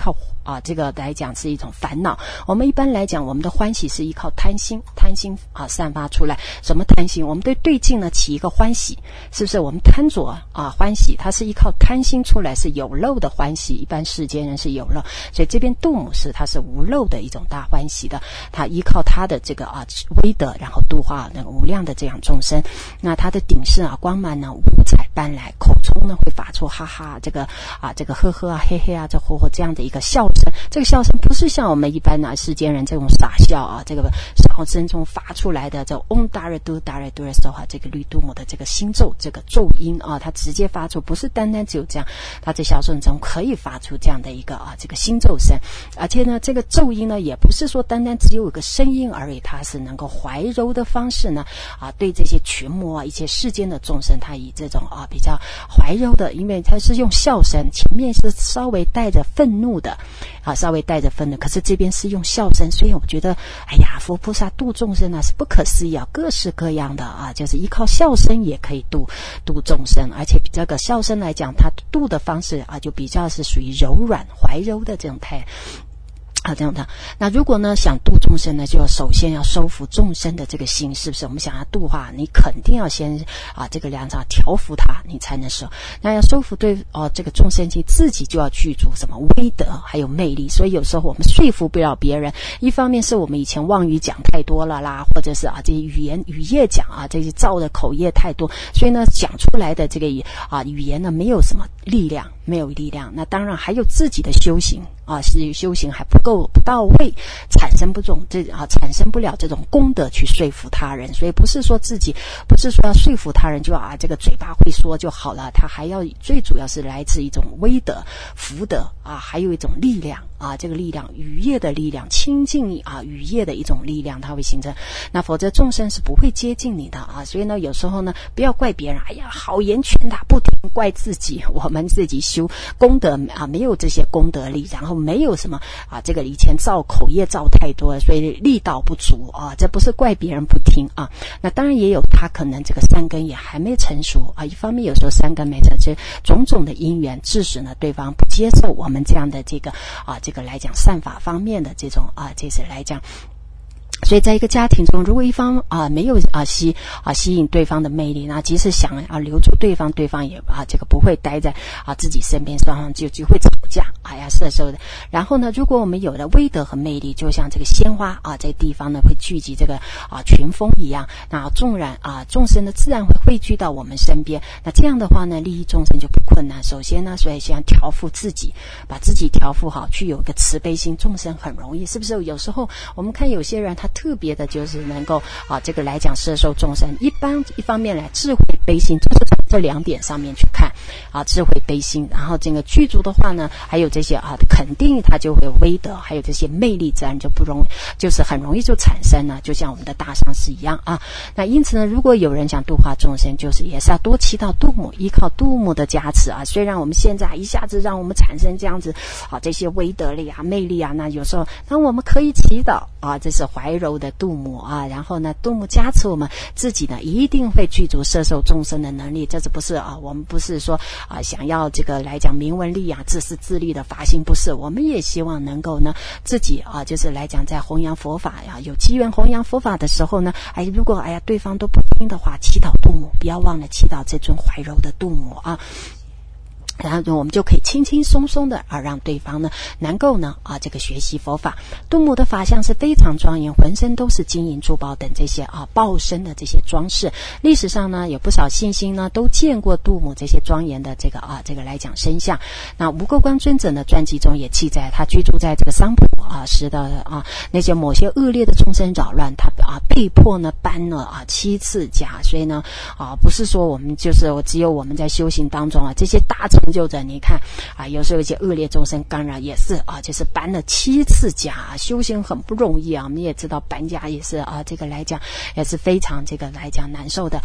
这个来讲是一种烦恼。我们一般来讲，我们的欢喜是依靠贪心散发出来。什么贪心？我们对境呢起一个欢喜，是不是？我们贪着欢喜，它是依靠贪心出来，是有漏的欢喜。一般世间人是有漏，所以这边度母是它是无漏的一种大欢喜的。它依靠它的这个威德，然后度化那个无量的这样众生。那它的顶饰光芒呢五彩斑斓，口中呢会发出哈哈这个呵呵嘿嘿这吼吼这样的一个笑声。这个笑声不是像我们一般世间人这种傻笑这个笑声中发出来的这嗡达瑞嘟达瑞嘟的时候这个绿度母的这个心咒，这个咒音它直接发出，不是单单只有这样，它在笑声中可以发出这样的一个这个心咒声。而且呢这个咒音呢也不是说单单只有一个声音而已，它是能够怀柔的方式呢对这些群魔一切世间的众生，它以这种比较怀柔的，因为它是用笑声，前面是稍微带着愤怒的稍微带着愤怒，可是这边是用笑声。所以我觉得佛菩萨度众生是不可思议各式各样的就是依靠笑声也可以度众生。而且这个笑声来讲，它度的方式就比较是属于柔软怀柔的这种态这样的。那如果呢想度众生呢，就首先要收服众生的这个心，是不是？我们想要度化，你肯定要先这个两场调伏它，你才能收。那要收服对这个众生心，自己就要具足什么威德还有魅力。所以有时候我们说服不了别人，一方面是我们以前妄语讲太多了啦，或者是这些语业讲这些造的口业太多，所以呢讲出来的这个语言呢没有什么力量，没有力量。那当然还有自己的修行是修行还不到位，产生不了这种功德去说服他人。所以不是说要说服他人就这个嘴巴会说就好了，他还要最主要是来自一种威德福德还有一种力量这个力量语业的力量，亲近语业的一种力量，它会形成。那否则众生是不会接近你的所以呢有时候呢不要怪别人，好言劝他不听，怪自己，我们自己修功德没有这些功德力，然后没有什么这个以前造口业造太多了，所以力道不足这不是怪别人不听那当然也有他可能这个善根也还没成熟一方面有时候善根没成熟，种种的因缘致使呢对方不接受我们这样的这个来讲善法方面的这种这是来讲。所以在一个家庭中，如果一方没有吸引对方的魅力，那即使想留住对方，对方也这个不会待在自己身边，双方就会吵架是的。然后呢，如果我们有了威德和魅力，就像这个鲜花这个地方呢会聚集这个群蜂一样，那纵然众生呢自然会汇聚到我们身边。那这样的话呢，利益众生就不困难。首先呢，所以先调伏自己，把自己调伏好，去有一个慈悲心，众生很容易，是不是？有时候我们看有些人他特别的就是能够这个来讲摄受众生，一方面来智慧悲心，就是从这两点上面去看智慧悲心，然后整个具足的话呢，还有这些肯定它就会有威德，还有这些魅力，自然就就是很容易就产生了，就像我们的大上师一样那因此呢，如果有人想度化众生，就是也是要多祈祷度母，依靠度母的加持虽然我们现在一下子让我们产生这样子这些威德力魅力那有时候那我们可以祈祷这是怀柔的度母然后呢度母加持我们自己呢一定会具足摄受众生的能力。这不是我们不是说想要这个来讲名闻利自私自利的发心，不是，我们也希望能够呢自己就是来讲在弘扬佛法有机缘弘扬佛法的时候呢如果对方都不听的话，祈祷度母，不要忘了祈祷这尊怀柔的度母然后我们就可以轻轻松松的让对方呢能够呢这个学习佛法。度母的法相是非常庄严，浑身都是金银珠宝等这些报身的这些装饰。历史上呢有不少信心呢都见过度母这些庄严的这个来讲身相。那无垢光尊者的传记中也记载，他居住在这个桑普时的那些某些恶劣的众生扰乱，他被迫呢搬了7次家。所以呢不是说我们就是只有我们在修行当中这些大成就者，你看有时候一些恶劣众生干扰也是就是搬了7次家修行很不容易我们也知道搬家也是这个来讲也是非常这个来讲难受的。最后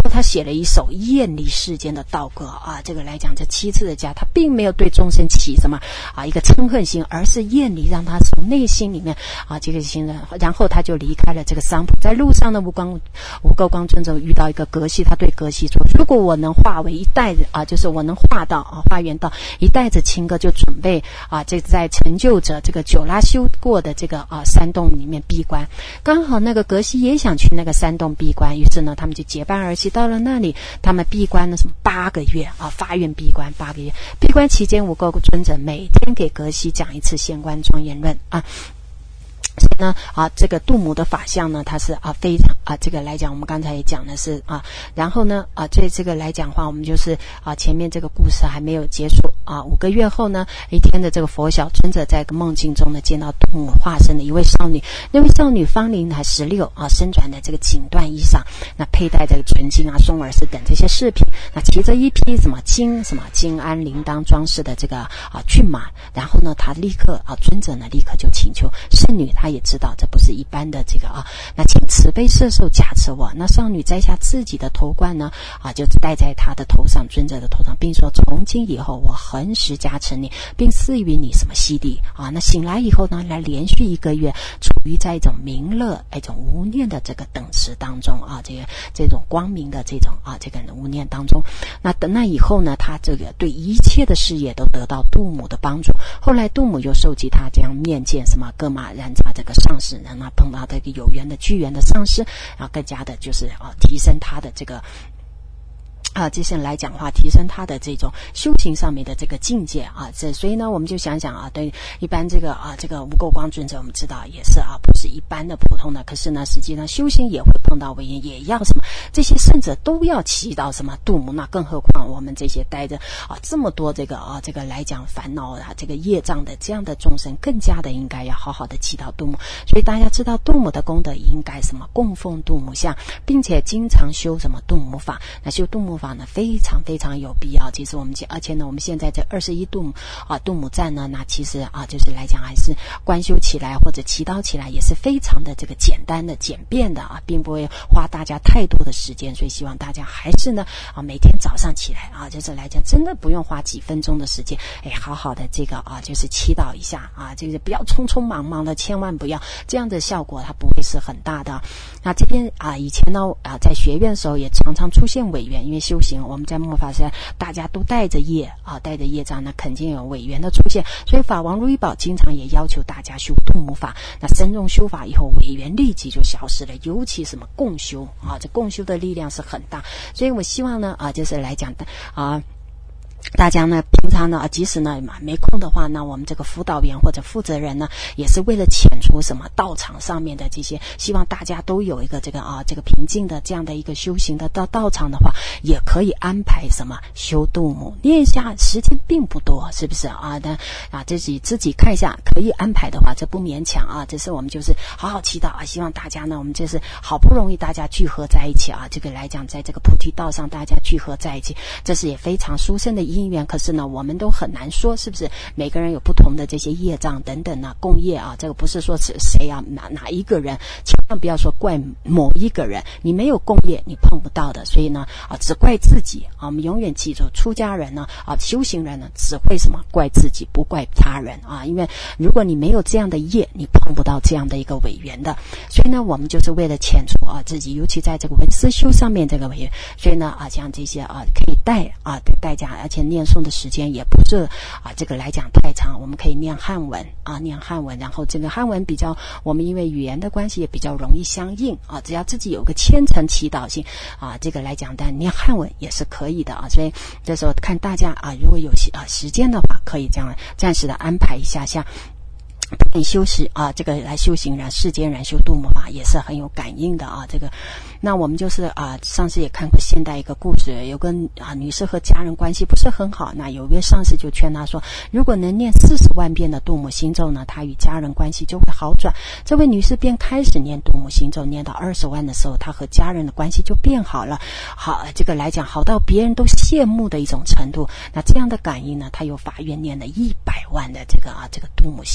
后他写了一首厌离世间的道歌啊，这个来讲这7次的家，他并没有对众生起什么一个嗔恨心，而是厌离，让他从内心里面这个心呢，然后他就离开了这个桑普。在路上呢，无垢光尊者遇到一个格西，他对格西说，如果我能化为一袋子就是我能化到化缘到一袋子青稞，就准备这在成就者这个久拉修过的这个山洞里面闭关。刚好那个格西也想去那个山洞闭关，于是呢他们就结伴而起，到了那里他们闭关了什么8个月发愿闭关8个月。闭关期间，无垢尊者每天给格西讲一次现观庄严论所以呢这个度母的法相呢，它是非常这个来讲，我们刚才也讲的是然后呢这个来讲话，我们就是前面这个故事还没有结束5个月后呢，一天的这个佛小尊者在梦境中呢，见到度母化身的一位少女，那位少女芳龄还16身穿的这个锦缎衣裳，那佩戴这个纯金松耳饰等这些饰品，那骑着一匹什么金鞍铃铛装饰的这个骏马，然后呢他立刻尊者呢立刻就请求圣女，他也知道这不是一般的这个那请慈悲摄受加持我。那少女摘下自己的头冠呢就戴在她的头上，尊者的头上，并说从今以后我恒时加持你，并赐予你什么悉地那醒来以后呢，来连续1个月处于在一种明乐一种无念的这个等持当中这种光明的这种这个无念当中。那等那以后呢，他这个对一切的事业都得到度母的帮助。后来度母又受记他这样面见什么噶玛然扎这个上师，让他碰到这个有缘的具缘的上师，更加的就是提升他的这个这些来讲话，提升他的这种修行上面的这个境界所以呢，我们就想想对一般这个无垢光尊者，我们知道也是不是一般的普通的，可是呢，实际上修行也会碰到违缘，也要什么这些圣者都要祈祷什么度母，那更何况我们这些带着这么多这个这个来讲烦恼这个业障的这样的众生，更加的应该要好好的祈祷度母。所以大家知道度母的功德应该什么供奉度母像，并且经常修什么度母法。那修度母法呢非常非常有必要。其实我们而且呢，我们现在这21度母赞呢，那其实就是来讲还是观修起来或者祈祷起来也是非常的这个简单的简便的并不会花大家太多的时间。所以希望大家还是呢每天早上起来就是来讲真的不用花几分钟的时间，好好的这个就是祈祷一下这个不要匆匆忙忙的，千万不要这样的效果它不会是很大的。那这边以前呢在学院的时候也常常出现违缘，因为修行我们在末法时代大家都带着业带着业障，那肯定有违缘的出现。所以法王如意宝经常也要求大家修度母法，那深入修法以后违缘立即就消失了，尤其什么共修这共修的力量是很大。所以我希望呢就是来讲的大家呢平常呢即使呢没空的话，那我们这个辅导员或者负责人呢也是为了遣除什么道场上面的这些，希望大家都有一个这个这个平静的这样的一个修行的道场的话，也可以安排什么修度母，念一下时间并不多，是不是自己看一下，可以安排的话这不勉强这是我们就是好好祈祷希望大家呢我们就是好不容易大家聚合在一起这个来讲在这个菩提道上大家聚合在一起，这是也非常殊胜的因缘。可是呢我们都很难说是不是每个人有不同的这些业障等等共业这个不是说是谁哪一个人，千万不要说怪某一个人，你没有共业你碰不到的。所以呢只怪自己我们永远记住出家人呢修行人呢只会什么怪自己不怪他人因为如果你没有这样的业，你碰不到这样的一个违缘的。所以呢我们就是为了遣除自己，尤其在这个文思修上面这个违缘，所以呢像这些可以代价，而且念诵的时间也不是这个来讲太长，我们可以念汉文念汉文，然后这个汉文比较我们因为语言的关系也比较容易相应只要自己有个虔诚祈祷心这个来讲但念汉文也是可以的所以这时候看大家如果有时间的话，可以这样暂时的安排一下，像修持这个来修行人世间人修度母法也是很有感应的这个。那我们就是上次也看过现代一个故事，有个女士和家人关系不是很好，那有一位上司就劝她说，如果能念40万遍的度母心咒呢，她与家人关系就会好转。这位女士便开始念度母心咒，念到20万的时候，她和家人的关系就变好了，这个来讲好到别人都羡慕的一种程度。那这样的感应呢，她有法愿念了100万的这个度母心咒，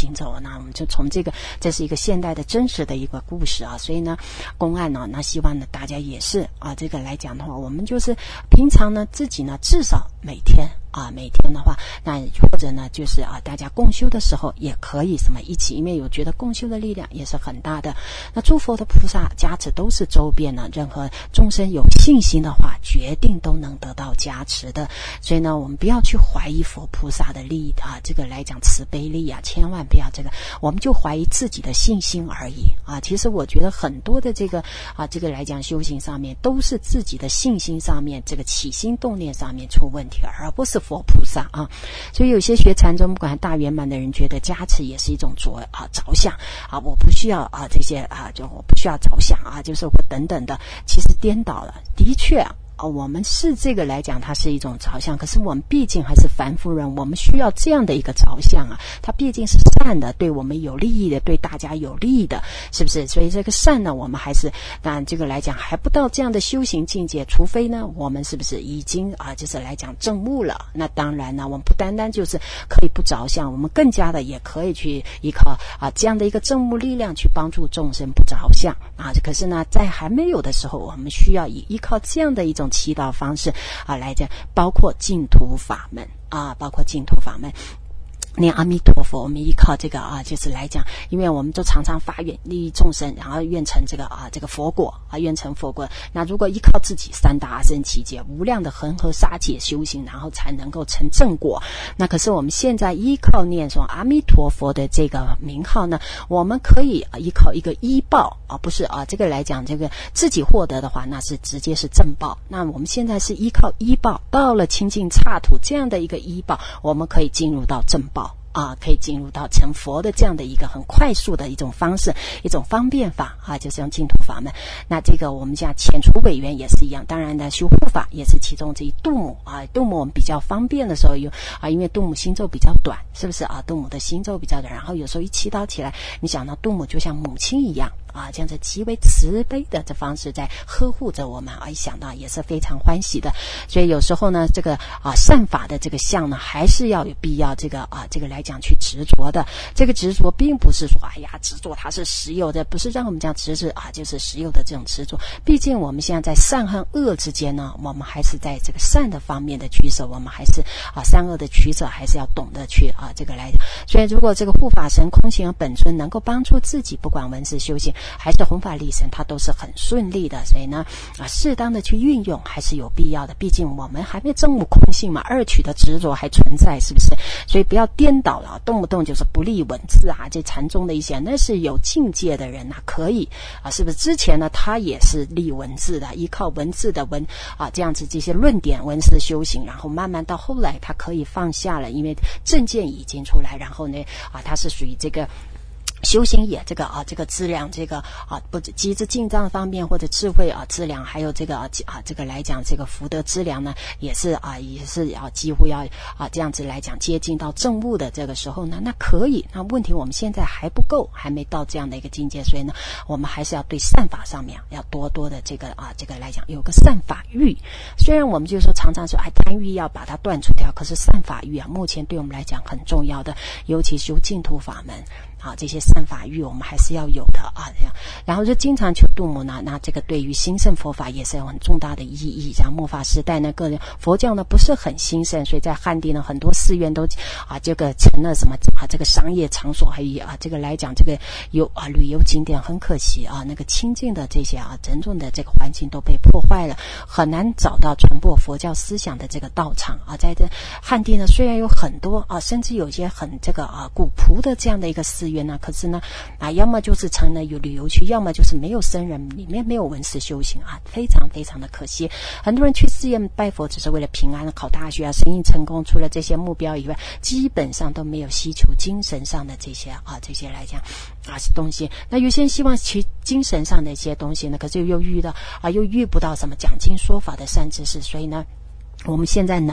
那我们就从这是一个现代的真实的一个故事啊，所以呢公案呢，那希望呢大家也是啊这个来讲的话，我们就是平常呢自己呢至少每天的话，那或者呢就是大家共修的时候也可以什么一起，因为我觉得共修的力量也是很大的。那诸佛的菩萨加持都是周边呢，任何众生有信心的话，决定都能得到加持的。所以呢，我们不要去怀疑佛菩萨的力这个来讲慈悲力千万不要这个，我们就怀疑自己的信心而已其实我觉得很多的这个来讲修行上面都是自己的信心上面这个起心动念上面出问题，而不是佛菩萨所以有些学禅宗不管大圆满的人觉得加持也是一种着相我不需要这些就我不需要着相就是我等等的，其实颠倒了。的确我们是这个来讲它是一种着相，可是我们毕竟还是凡夫人，我们需要这样的一个着相它毕竟是善的，对我们有利益的，对大家有利益的，是不是？所以这个善呢，我们还是当然这个来讲还不到这样的修行境界，除非呢我们是不是已经就是来讲证悟了，那当然呢我们不单单就是可以不着相，我们更加的也可以去依靠这样的一个证悟力量去帮助众生不着相可是呢在还没有的时候，我们需要依靠这样的一种祈祷方式来讲，包括净土法门包括净土法门念阿弥陀佛，我们依靠这个就是来讲，因为我们都常常发愿利益众生，然后愿成这个佛果愿成佛果。那如果依靠自己三大阿僧祇劫无量的恒河沙劫修行，然后才能够成正果。那可是我们现在依靠念说阿弥陀佛的这个名号呢，我们可以依靠一个依报不是这个来讲这个自己获得的话，那是直接是正报。那我们现在是依靠依报，到了清净刹土这样的一个依报，我们可以进入到正报可以进入到成佛的这样的一个很快速的一种方式，一种方便法就是用净土法门。那这个我们讲遣除违缘也是一样，当然呢修护法也是其中之一。度母度母我们比较方便的时候有因为度母心咒比较短，是不是度母的心咒比较短，然后有时候一祈祷起来，你想到度母就像母亲一样这样子极为慈悲的这方式在呵护着我们一想到也是非常欢喜的。所以有时候呢这个善法的这个相呢，还是要有必要这个来讲去执着的。这个执着并不是说执着它是实有的，不是让我们讲执着就是实有的这种执着。毕竟我们现在在善和恶之间呢，我们还是在这个善的方面的取舍，我们还是善恶的取舍还是要懂得去这个来。所以如果这个护法神空行和本尊能够帮助自己，不管文字修行还是弘法利生，它都是很顺利的。所以呢适当的去运用还是有必要的，毕竟我们还没证悟空性嘛，二取的执着还存在，是不是？所以不要颠倒了，动不动就是不立文字这禅宗的一些那是有境界的人可以是不是？之前呢他也是立文字的，依靠文字的这样子这些论点文字修行，然后慢慢到后来他可以放下了，因为正见已经出来，然后呢他是属于这个修行也这个资粮这个不机智进藏方面或者智慧资粮，还有这个这个来讲这个福德资粮呢，也是几乎要这样子来讲接近到正悟的这个时候呢，那可以。那问题我们现在还不够，还没到这样的一个境界，所以呢我们还是要对善法上面要多多的这个这个来讲有个善法欲。虽然我们就是说常常说贪欲要把它断除掉，可是善法欲目前对我们来讲很重要的，尤其修净土法门这些善法欲我们还是要有的这样。然后就经常求度母呢，那这个对于兴盛佛法也是有很重大的意义。像末法时代呢，个人佛教呢不是很兴盛，所以在汉地呢很多寺院都这个成了什么这个商业场所，还有这个来讲这个有旅游景点，很可惜那个清净的这些整种的这个环境都被破坏了，很难找到传播佛教思想的这个道场在这汉地呢虽然有很多甚至有些很这个古朴的这样的一个寺院可是呢要么就是成了有旅游区，要么就是没有僧人，里面没有文思修行非常非常的可惜。很多人去寺院拜佛只是为了平安考大学生意成功，除了这些目标以外，基本上都没有希求精神上的这些这些来讲东西。那有些人希望其精神上的一些东西呢，可是又遇不到什么讲经说法的善知识，所以呢我们现在能够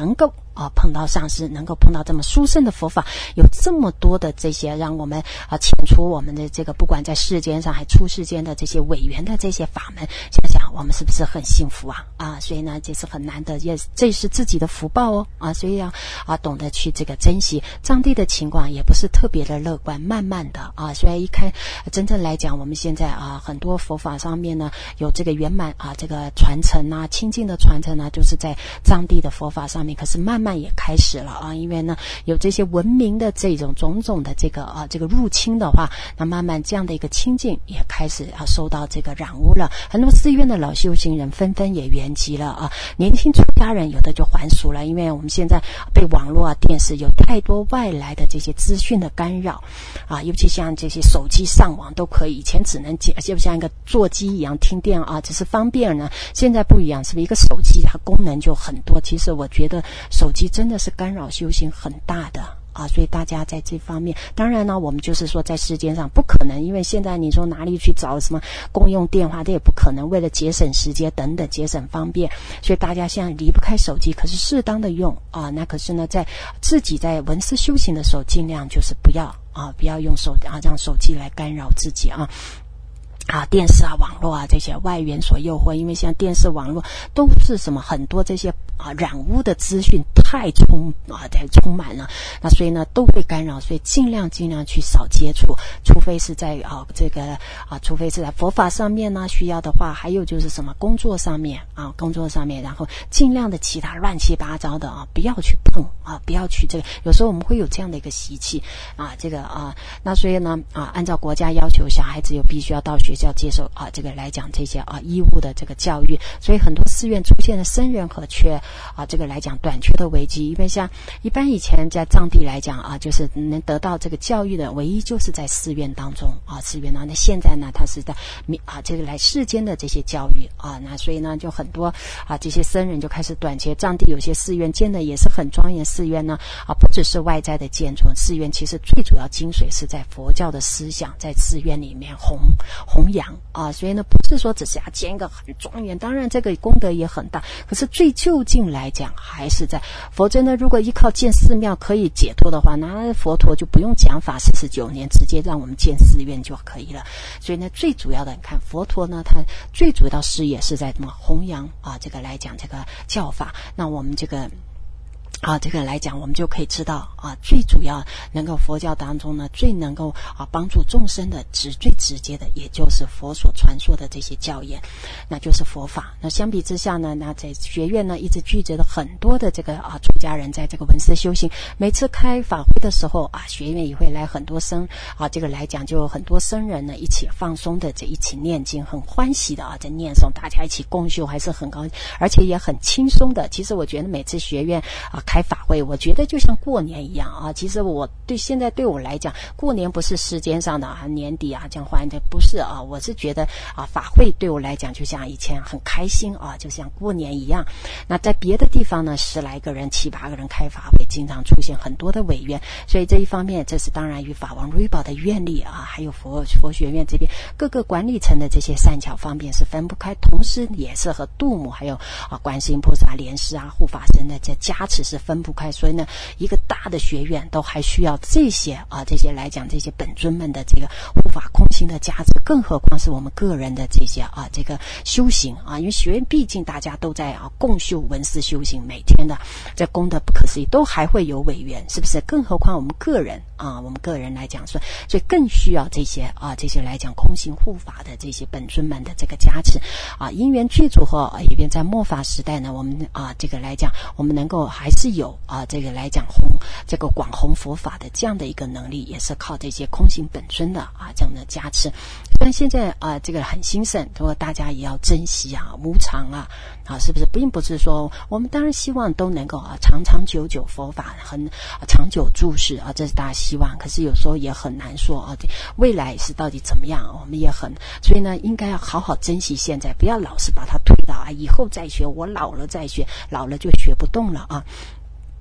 碰到上师，能够碰到这么殊胜的佛法，有这么多的这些让我们遣除我们的这个不管在世间上还出世间的这些违缘的这些法门，想想我们是不是很幸福所以呢这是很难得，也这是自己的福报所以要懂得去这个珍惜。藏地的情况也不是特别的乐观，慢慢的所以一看真正来讲，我们现在很多佛法上面呢有这个圆满这个传承清净的传承就是在藏地的佛法上面，可是慢慢也开始了因为呢有这些文明的这种种种的这个入侵的话，那慢慢这样的一个清净也开始受到这个染污了。很多寺院的老修行人纷纷也圆寂了年轻出家人有的就还俗了，因为我们现在被网络电视有太多外来的这些资讯的干扰尤其像这些手机上网都可以，以前只能就像一个座机一样听电只是方便呢，现在不一样，是不是一个手机它功能就很多。其实我觉得手机真的是干扰修行很大的所以大家在这方面，当然呢我们就是说在世间上不可能，因为现在你说哪里去找什么公用电话，这也不可能，为了节省时间等等节省方便，所以大家现在离不开手机，可是适当的用那可是呢在自己在闻思修行的时候尽量就是不要用让手机来干扰自己电视网络这些外援所诱惑，因为像电视网络都是什么很多这些染污的资讯太充满了，那所以呢都会干扰，所以尽量去少接触，除非是在除非是在佛法上面呢需要的话，还有就是什么工作上面，然后尽量的其他乱七八糟的不要去碰不要去这个，有时候我们会有这样的一个习气那所以呢按照国家要求，小孩子必须要到学校接受这个来讲这些义务的这个教育，所以很多寺院出现了僧人和缺这个来讲短缺的危机。因为像一般以前在藏地来讲就是能得到这个教育的唯一就是在寺院当中寺院那现在呢它是在这个来世间的这些教育那所以呢就很多这些僧人就开始短缺。藏地有些寺院建的也是很庄严，寺院呢不只是外在的建筑，寺院其实最主要精髓是在佛教的思想在寺院里面弘扬所以呢不是说只是要建一个很庄严，当然这个功德也很大，可是最究竟来讲还是在，否则呢如果依靠建寺庙可以解脱的话，那佛陀就不用讲法49年，直接让我们建寺院就可以了。所以呢最主要的你看佛陀呢他最主要的事业是在什么弘扬这个来讲这个教法，那我们这个这个来讲我们就可以知道最主要能够佛教当中呢最能够帮助众生的最直接的也就是佛所传说的这些教言，那就是佛法。那相比之下呢，那在学院呢一直聚集了很多的这个出家人在这个闻思修行，每次开法会的时候学院也会来很多僧这个来讲就有很多僧人呢一起放松的一起念经，很欢喜的在念诵，大家一起共修，还是很高兴，而且也很轻松的。其实我觉得每次学院开法会，我觉得就像过年一样其实现在对我来讲，过年不是世间上的年底这样欢的，不是我是觉得法会对我来讲就像以前很开心就像过年一样。那在别的地方呢10来个人7、8个人开法会，经常出现很多的违愿，所以这一方面这是当然与法王如意宝的愿力还有佛学院这边各个管理层的这些善巧方面是分不开，同时也是和度母还有观世音菩萨莲师护法神的这加持是分不开。所以呢一个大的学院都还需要这些来讲这些本尊们的这个护法空心的加持，更何况是我们个人的这些这个修行因为学院毕竟大家都在共修闻思修行，每天的这功德不可思议，都还会有违缘，是不是？更何况我们个人我们个人来讲所以更需要这些来讲空行护法的这些本尊们的这个加持因缘具足后也便在末法时代呢，我们这个来讲我们能够还是有这个来讲这个广弘佛法的这样的一个能力，也是靠这些空行本尊的这样的加持。虽然现在这个很兴盛，不过大家也要珍惜无常是不是？并不是说我们当然希望都能够长长久久佛法很长久住世这是大家希望，可是有时候也很难说未来是到底怎么样，我们也很，所以呢应该要好好珍惜现在，不要老是把它推到以后再学，我老了再学，老了就学不动了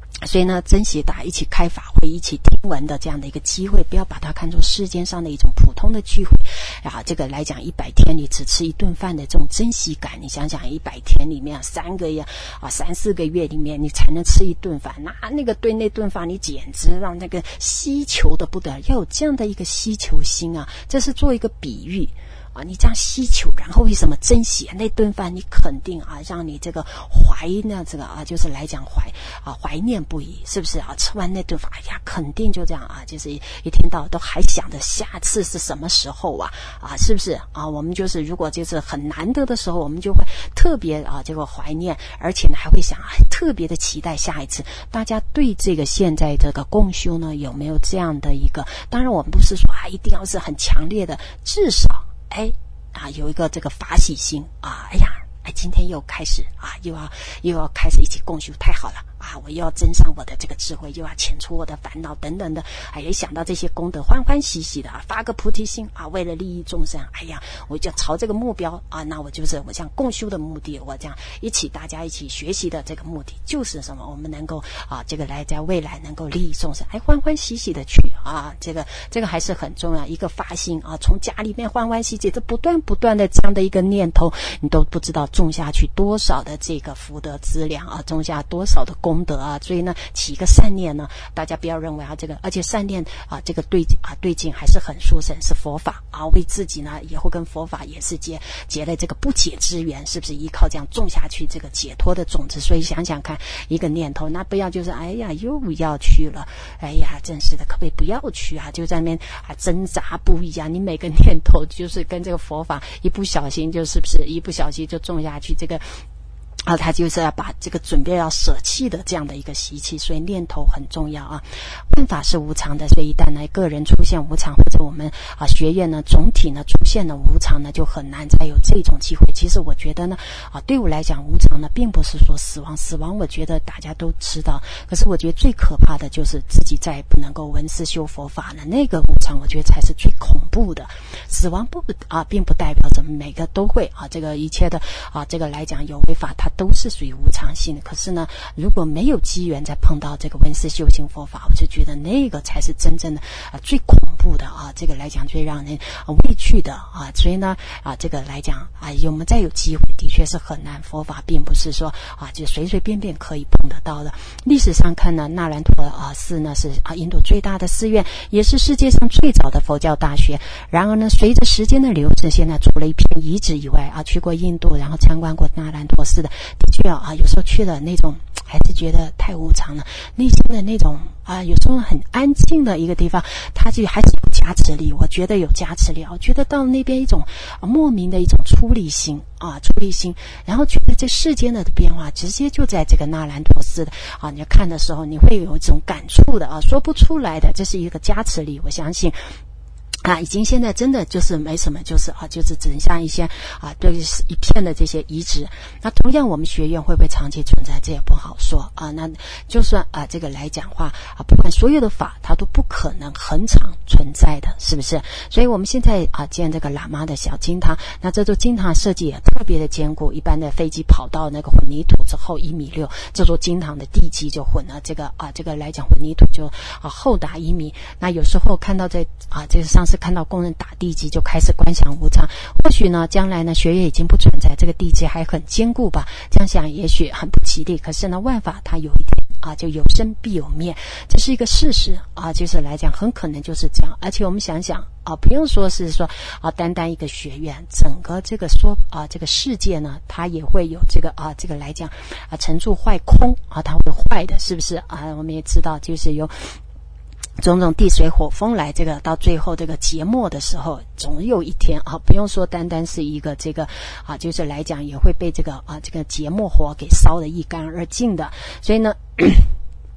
所以呢，珍惜大家一起开法会、一起听闻的这样的一个机会，不要把它看作世间上的一种普通的聚会啊。这个来讲，100天你只吃一顿饭的这种珍惜感，你想想100天里面3个月3、4个月里面你才能吃一顿饭，那个对那顿饭你简直让那个希求的不得了，要有这样的一个希求心啊。这是做一个比喻。你这样希求，然后为什么珍惜那顿饭？你肯定让你这个怀呢，这个就是来讲怀念不已，是不是啊？吃完那顿饭，肯定就这样就是一天到晚都还想着下次是什么时候是不是啊？我们就是如果就是很难得的时候，我们就会特别这个怀念，而且呢还会想特别的期待下一次。大家对这个现在这个共修呢，有没有这样的一个？当然，我们不是说一定要是很强烈的，至少。有一个这个法喜心今天又开始又要开始一起共修，太好了我又要增上我的这个智慧，又要遣除我的烦恼等等的也想到这些功德，欢欢喜喜的发个菩提心为了利益众生，我就朝这个目标那我就是我想共修的目的，我这样大家一起学习的这个目的就是什么？我们能够这个来在未来能够利益众生，欢欢喜喜的去这个还是很重要。一个发心从家里面欢欢喜喜，这不断的这样的一个念头，你都不知道种下去多少的这个福德资粮种下多少的功德所以呢，起一个善念呢，大家不要认为这个，而且善念这个对境还是很殊胜，是佛法为自己呢以后跟佛法也是结了这个不解之缘，是不是依靠这样种下去这个解脱的种子？所以想想看，一个念头，那不要就是又要去了，真是的，可不可以不要去就在那边挣扎不已你每个念头就是跟这个佛法一不小心就是不是一不小心就种下去这个。他就是要把这个准备要舍弃的这样的一个习气，所以念头很重要万法是无常的，所以一旦呢个人出现无常，或者我们学院呢总体呢出现了无常呢，就很难再有这种机会。其实我觉得呢对我来讲，无常呢并不是说死亡我觉得大家都知道，可是我觉得最可怕的就是自己再也不能够闻思修佛法了，那个无常我觉得才是最恐怖的。死亡并不代表着每个都会这个一切的这个来讲有为法，它都是属于无常性的。可是呢，如果没有机缘再碰到这个闻思修行佛法，我就觉得那个才是真正的最恐怖的这个来讲最让人畏惧的所以呢这个来讲我们再有机会的确是很难，佛法并不是说就随随便便可以碰得到的。历史上看呢，那兰陀寺呢是印度最大的寺院，也是世界上最早的佛教大学。然而呢，随着时间的流逝，现在除了一片遗址以外去过印度，然后参观过那兰陀寺的确有时候去了那种还是觉得太无常了，内心的那种有时候很安静的一个地方，它就还是有加持力，我觉得有加持力我觉得到那边一种莫名的一种出离心，然后觉得这世间的变化直接就在这个那兰陀寺的你看的时候，你会有一种感触的说不出来的，这是一个加持力。我相信已经现在真的就是没什么，就是就是只剩一些对一片的这些遗址。那同样我们学院会不会长期存在，这也不好说那就算这个来讲话不管所有的法它都不可能恒常存在的，是不是？所以我们现在建这个喇嘛的小经堂，那这座经堂设计也特别的坚固，一般的飞机跑到那个混凝土之后1.6米，这座经堂的地基就混了这个来讲混凝土就厚达1米。那有时候看到这个上次看到工人打地基就开始观想无常，或许呢将来呢学业已经不存在，这个地基还很坚固吧，这样想也许很不吉利。可是呢万法它有一天就有生必有灭，这是一个事实就是来讲很可能就是这样。而且我们想想不用说是说单单一个学院，整个这个这个世界呢它也会有这个这个来讲成住坏空它会坏的，是不是我们也知道就是有种种地水火风来，这个到最后这个节末的时候，总有一天不用说单单是一个这个就是来讲也会被这个这个节末火给烧得一干二净的。所以呢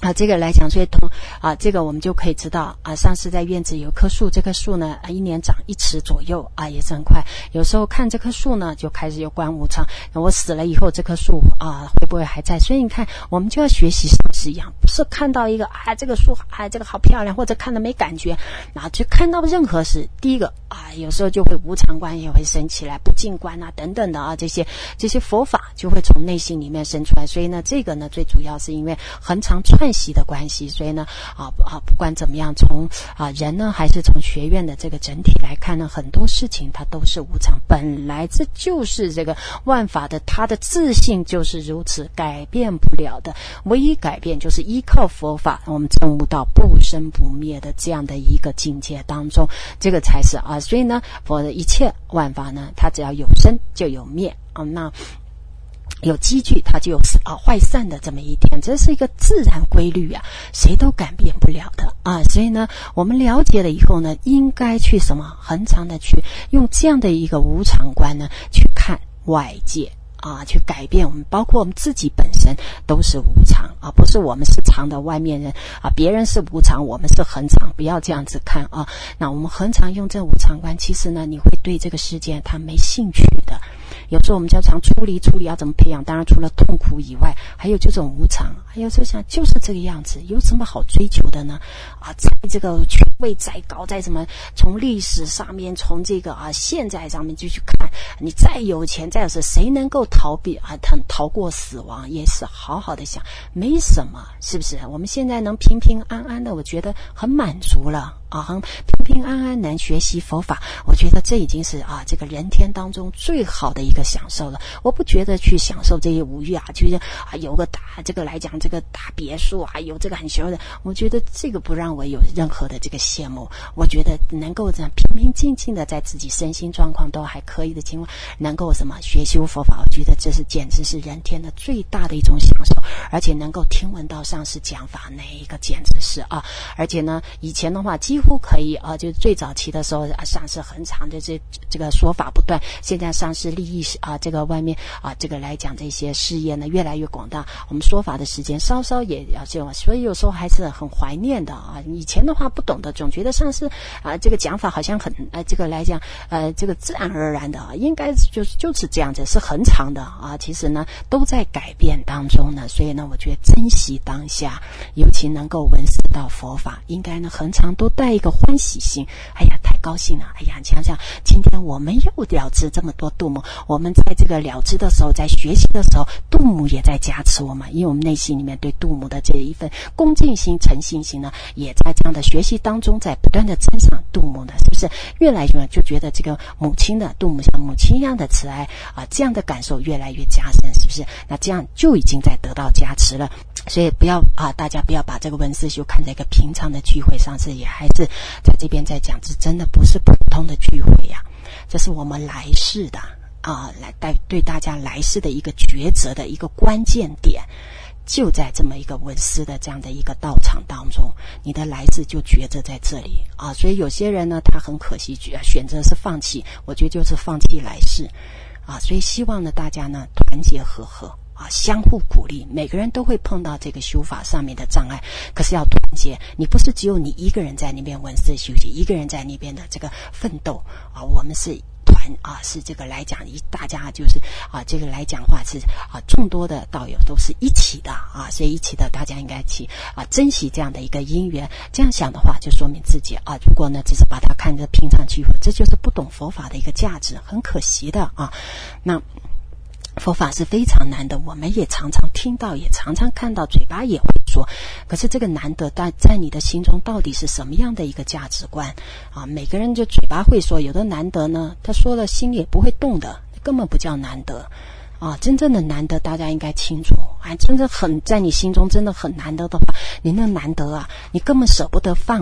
这个来讲，所以这个我们就可以知道上次在院子有棵树，这棵树呢一年长1尺左右也是很快。有时候看这棵树呢就开始有关无常，我死了以后这棵树会不会还在？所以你看我们就要学习上师一样，不是看到一个这个树这个好漂亮，或者看了没感觉，然后就看到任何事，第一个有时候就会无常观也会生起来，不净观等等的这些佛法就会从内心里面生出来。所以呢这个呢最主要是因为恒常串习的关系，所以呢不管怎么样，从人呢还是从学院的这个整体来看呢，很多事情它都是无常，本来这就是这个万法的它的自性就是如此，改变不了的，唯一改变就是依靠佛法，我们证悟到不生不灭的这样的一个境界当中，这个才是所以呢佛的一切万法呢，它只要有生就有灭那有积聚它就有坏散的这么一天，这是一个自然规律谁都改变不了的所以呢我们了解了以后呢，应该去恒常的去用这样的一个无常观呢去看外界去改变我们，包括我们自己本身都是无常不是我们是常的外面人别人是无常，我们是恒常，不要这样子看那我们恒常用这无常观，其实呢你会对这个世界它没兴趣的。有时候我们经常处理要怎么培养，当然除了痛苦以外还有这种无常，还有就想就是这个样子，有什么好追求的呢在这个权位再高，再什么从历史上面从这个现在上面就去看，你再有钱再有谁能够逃过死亡，也是好好的想没什么，是不是我们现在能平平安安的，我觉得很满足了很平平安安能学习佛法，我觉得这已经是这个人天当中最好的一个享受了。我不觉得去享受这些五欲就是有个这个来讲这个大别墅有这个很雄的，我觉得这个不让我有任何的这个羡慕。我觉得能够这样平平静静的在自己身心状况都还可以的情况，能够学修佛法，我觉得这是简直是人天的最大的一种享受。而且能够听闻到上师讲法，那一个简直是而且呢以前的话几乎可以就是最早期的时候上师很长的这个说法不断，现在上师利益这个外面这个来讲这些事业呢越来越广大，我们说法的时间稍稍也要这样，所以有时候还是很怀念的以前的话不懂的，总觉得上师这个讲法好像很这个来讲这个自然而然的应该就是这样子，是很长的其实呢都在改变当中呢。所以呢我觉得珍惜当下，尤其能够闻思到佛法，应该呢恒常都带一个欢喜心，太高兴了，你想想今天我们又了知这么多度母，我们在这个了知的时候，在学习的时候，度母也在加持我们，因为我们内心里面对度母的这一份恭敬心诚信心呢，也在这样的学习当中在不断的增上度母呢，是不是越来越就觉得这个母亲的度母像母亲一样的慈爱这样的感受越来越加深，是不是？那这样就已经在得到加持了。所以不要大家不要把这个文思修看在一个平常的聚会上，是也还是在这边在讲，这真的不是普通的聚会这是我们来世的来对大家来世的一个抉择的一个关键点，就在这么一个文思的这样的一个道场当中，你的来世就抉择在这里所以有些人呢他很可惜选择是放弃，我觉得就是放弃来世所以希望呢大家呢团结和合相互鼓励，每个人都会碰到这个修法上面的障碍，可是要团结，你不是只有你一个人在那边闻思修习，一个人在那边的这个奋斗我们是团是这个来讲大家就是这个来讲话是众多的道友都是一起的所以一起的大家应该去珍惜这样的一个因缘。这样想的话就说明自己如果呢只是把它看着平常聚会，这就是不懂佛法的一个价值，很可惜的那佛法是非常难的，我们也常常听到，也常常看到，嘴巴也会说，可是这个难得在你的心中到底是什么样的一个价值观每个人就嘴巴会说，有的难得呢他说了心里也不会动的，根本不叫难得真正的难得大家应该清楚真的很在你心中真的很难得的话，你那难得你根本舍不得放的，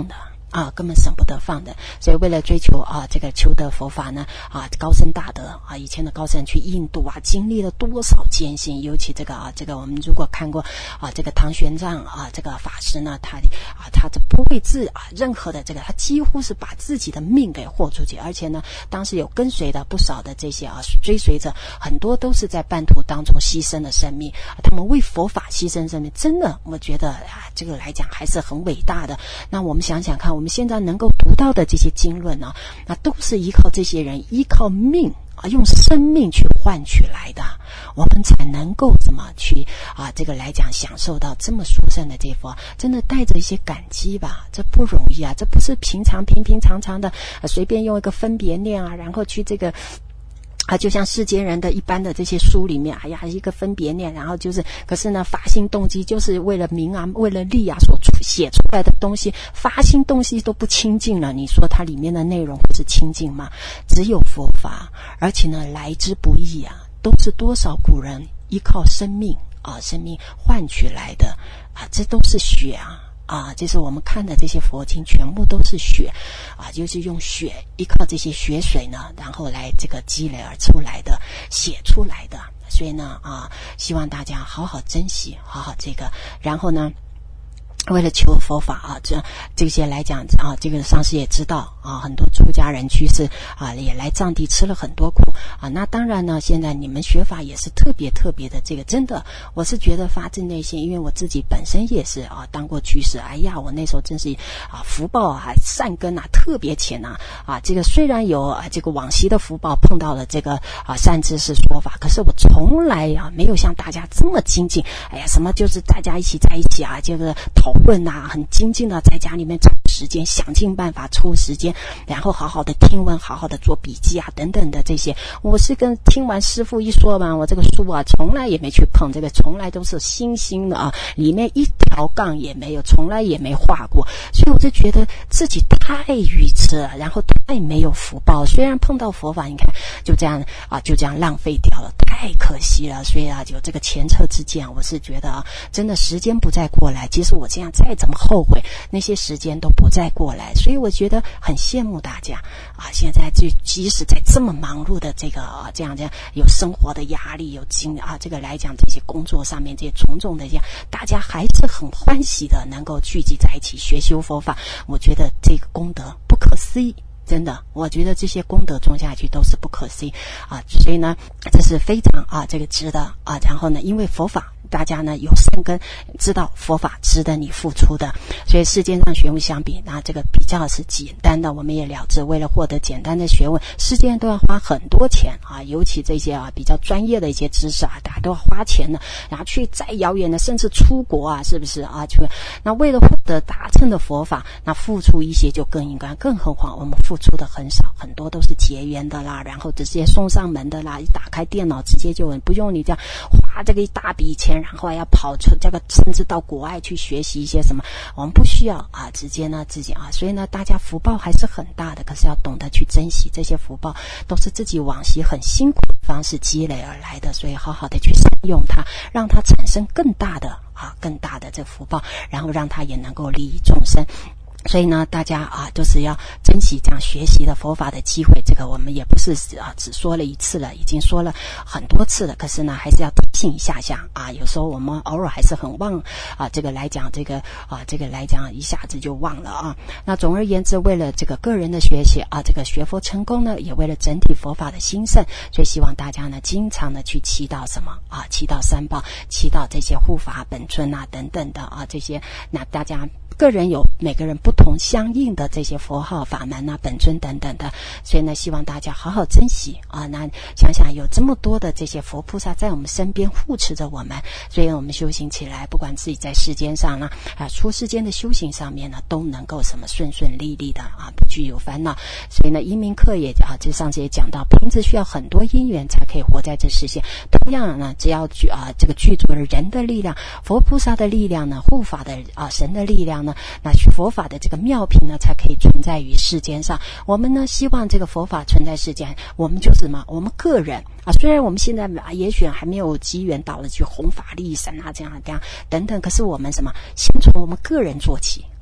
根本舍不得放的。所以为了追求这个求得佛法呢高僧大德以前的高僧去印度经历了多少艰辛，尤其这个我们如果看过这个唐玄奘这个法师呢，他这不为自任何的这个，他几乎是把自己的命给豁出去，而且呢当时有跟随的不少的这些追随者，很多都是在半途当中牺牲了生命，他们为佛法牺牲生命，真的我觉得这个来讲还是很伟大的。那我们想想看，我们现在能够读到的这些经论呢，那都是依靠这些人依靠命用生命去换取来的，我们才能够怎么去这个来讲享受到这么殊胜的这佛，真的带着一些感激吧，这不容易这不是平常常的随便用一个分别念然后去这个就像世间人的一般的这些书里面，一个分别念，然后可是呢，发心动机就是为了名为了利所写出来的东西，发心动机都不清净了，你说它里面的内容会是清净吗？只有佛法，而且呢，来之不易都是多少古人依靠生命换取来的这都是血就是我们看的这些佛经全部都是血就是用血依靠这些血水呢，然后来这个积累而出来的，写出来的。所以呢希望大家好好珍惜，好好这个，然后呢为了求佛法这些来讲这个上师也知道很多出家人居士也来藏地吃了很多苦那当然呢，现在你们学法也是特别的这个，真的我是觉得发自内心，因为我自己本身也是当过居士，我那时候真是福报善根特别浅这个虽然有这个往昔的福报碰到了这个善知识说法，可是我从来没有像大家这么精进，什么就是大家一起在一起这个讨论很精进的在家里面找时间，想尽办法抽时间，然后好好的听闻，好好的做笔记等等的这些。我是听完师父一说吧，我这个书从来也没去碰，这个从来都是新的里面一条杠也没有，从来也没画过，所以我就觉得自己太愚痴了，然后太没有福报。虽然碰到佛法，你看就这样浪费掉了，太可惜了。所以有这个前车之鉴，我是觉得真的时间不再过来，即使我这样再怎么后悔，那些时间都不再过来。所以我觉得很羡慕大家现在即使在这么忙碌的这个这样有生活的压力，有这个来讲这些工作上面这些种种的这样，大家还是很欢喜的能够聚集在一起学修佛法，我觉得这个功德不可思议。真的，我觉得这些功德种下去都是不可思议所以呢，这是非常这个值得然后呢，因为佛法大家呢有善根，知道佛法值得你付出的，所以世间上学问相比，那这个比较是简单的，我们也了知，为了获得简单的学问，世间都要花很多钱尤其这些比较专业的一些知识大家都要花钱的，然后去再遥远的，甚至出国是不是那为了获得大乘的佛法，那付出一些就更应该，更何况我们付出的很少，很多都是结缘的啦，然后直接送上门的啦，一打开电脑直接就不用你这样花这个一大笔钱，然后要跑出这个甚至到国外去学习一些什么，我们不需要直接呢自己所以呢大家福报还是很大的，可是要懂得去珍惜这些福报，都是自己往昔很辛苦的方式积累而来的，所以好好的去善用它，让它产生更大的这福报，然后让它也能够利益众生。所以呢，大家都是要珍惜这样学习的佛法的机会。这个我们也不是只说了一次了，已经说了很多次了。可是呢，还是要提醒一下有时候我们偶尔还是很忘这个来讲这个来讲一下子就忘了那总而言之，为了这个个人的学习这个学佛成功呢，也为了整体佛法的兴盛，所以希望大家呢经常的去祈祷什么祈祷三宝，祈祷这些护法本尊等等的这些，那大家个人有每个人不同相应的这些佛号法门本尊等等的，所以呢希望大家好好珍惜那想想有这么多的这些佛菩萨在我们身边护持着我们，所以我们修行起来，不管自己在世间上呢出世间的修行上面呢，都能够什么顺顺利利的不具有烦恼。所以呢因明课也这上次也讲到，平时需要很多因缘才可以活在这世界，同样呢只要这个具足了人的力量，佛菩萨的力量呢，护法的神的力量呢，那佛法的这个妙品呢才可以存在于世间上。我们呢希望这个佛法存在世间，我们就是我们个人虽然我们现在也许还没有机缘到了去弘法利神这样等等，可是我们先从我们个人做起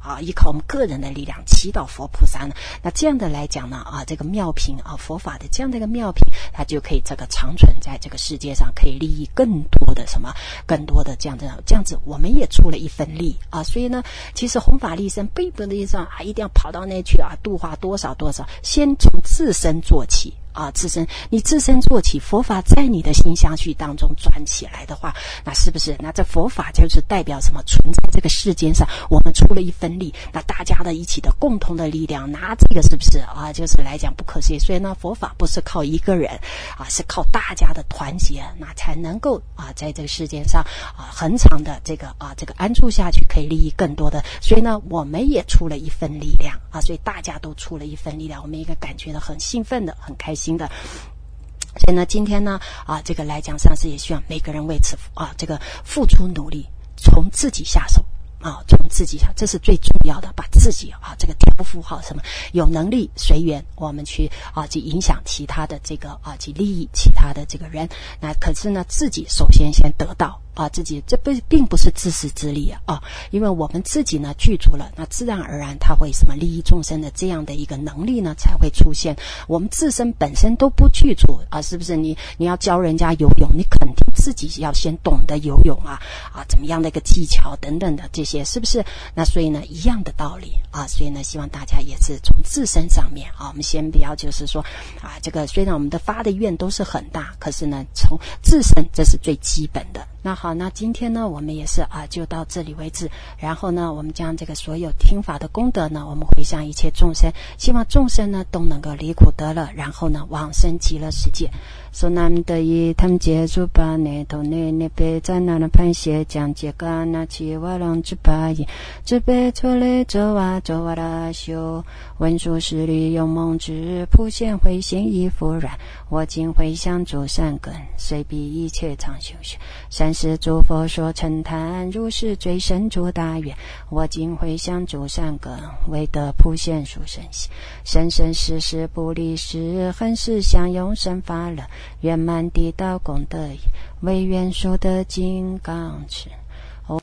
依靠我们个人的力量祈祷佛菩萨呢，那这样的来讲呢这个妙品佛法的这样的一个妙品，它就可以这个长存在这个世界上，可以利益更多的更多的这样子，我们也出了一份力所以呢，其实弘法利生并不是意思上一定要跑到那去度化多少，先从自身做起你自身做起，佛法在你的心相续当中转起来的话，那是不是那这佛法就是代表什么？存在这个世间上，我们出了一份力，那大家的一起的共同的力量，那这个是不是就是来讲不可思议？所以呢，佛法不是靠一个人是靠大家的团结，那才能够在这个世界上恒长的这个安住下去，可以利益更多的。所以呢，我们也出了一份力量所以大家都出了一份力量，我们应该感觉到很兴奋的，很开心的。所以呢，今天呢这个来讲，上师也希望每个人为此这个付出努力，从自己下手从自己这是最重要的，把自己这个调伏好，什么有能力随缘，我们去去影响其他的这个去利益其他的这个人。那可是呢，自己首先得到自己这并不是自私自利因为我们自己呢具足了，那自然而然它会什么利益众生的这样的一个能力呢才会出现。我们自身本身都不具足是不是？你要教人家游泳，你肯定自己要先懂得游泳怎么样的一个技巧等等的这些，是不是？那所以呢，一样的道理所以呢，希望大家也是从自身上面我们先不要就是说这个虽然我们的发的愿都是很大，可是呢，从自身这是最基本的。那好，那今天呢，我们也是就到这里为止。然后呢，我们将这个所有听法的功德呢，我们回向一切众生，希望众生呢都能够离苦得乐，然后呢往生极乐世界。说南得一他们接触巴内头内内被在那盘鞋将结噶那起瓦朗之巴耶之被错类周瓦拉修文殊师利有梦之普现回心亦复然。我今回向诸善根，虽彼一切常修学，善事诸佛说称叹，如是最深诸大愿。我今回向诸善根，为得普现殊胜喜，生生世世不离世，恒世相永生法乐，圆满地道功德已，为愿说得金刚持。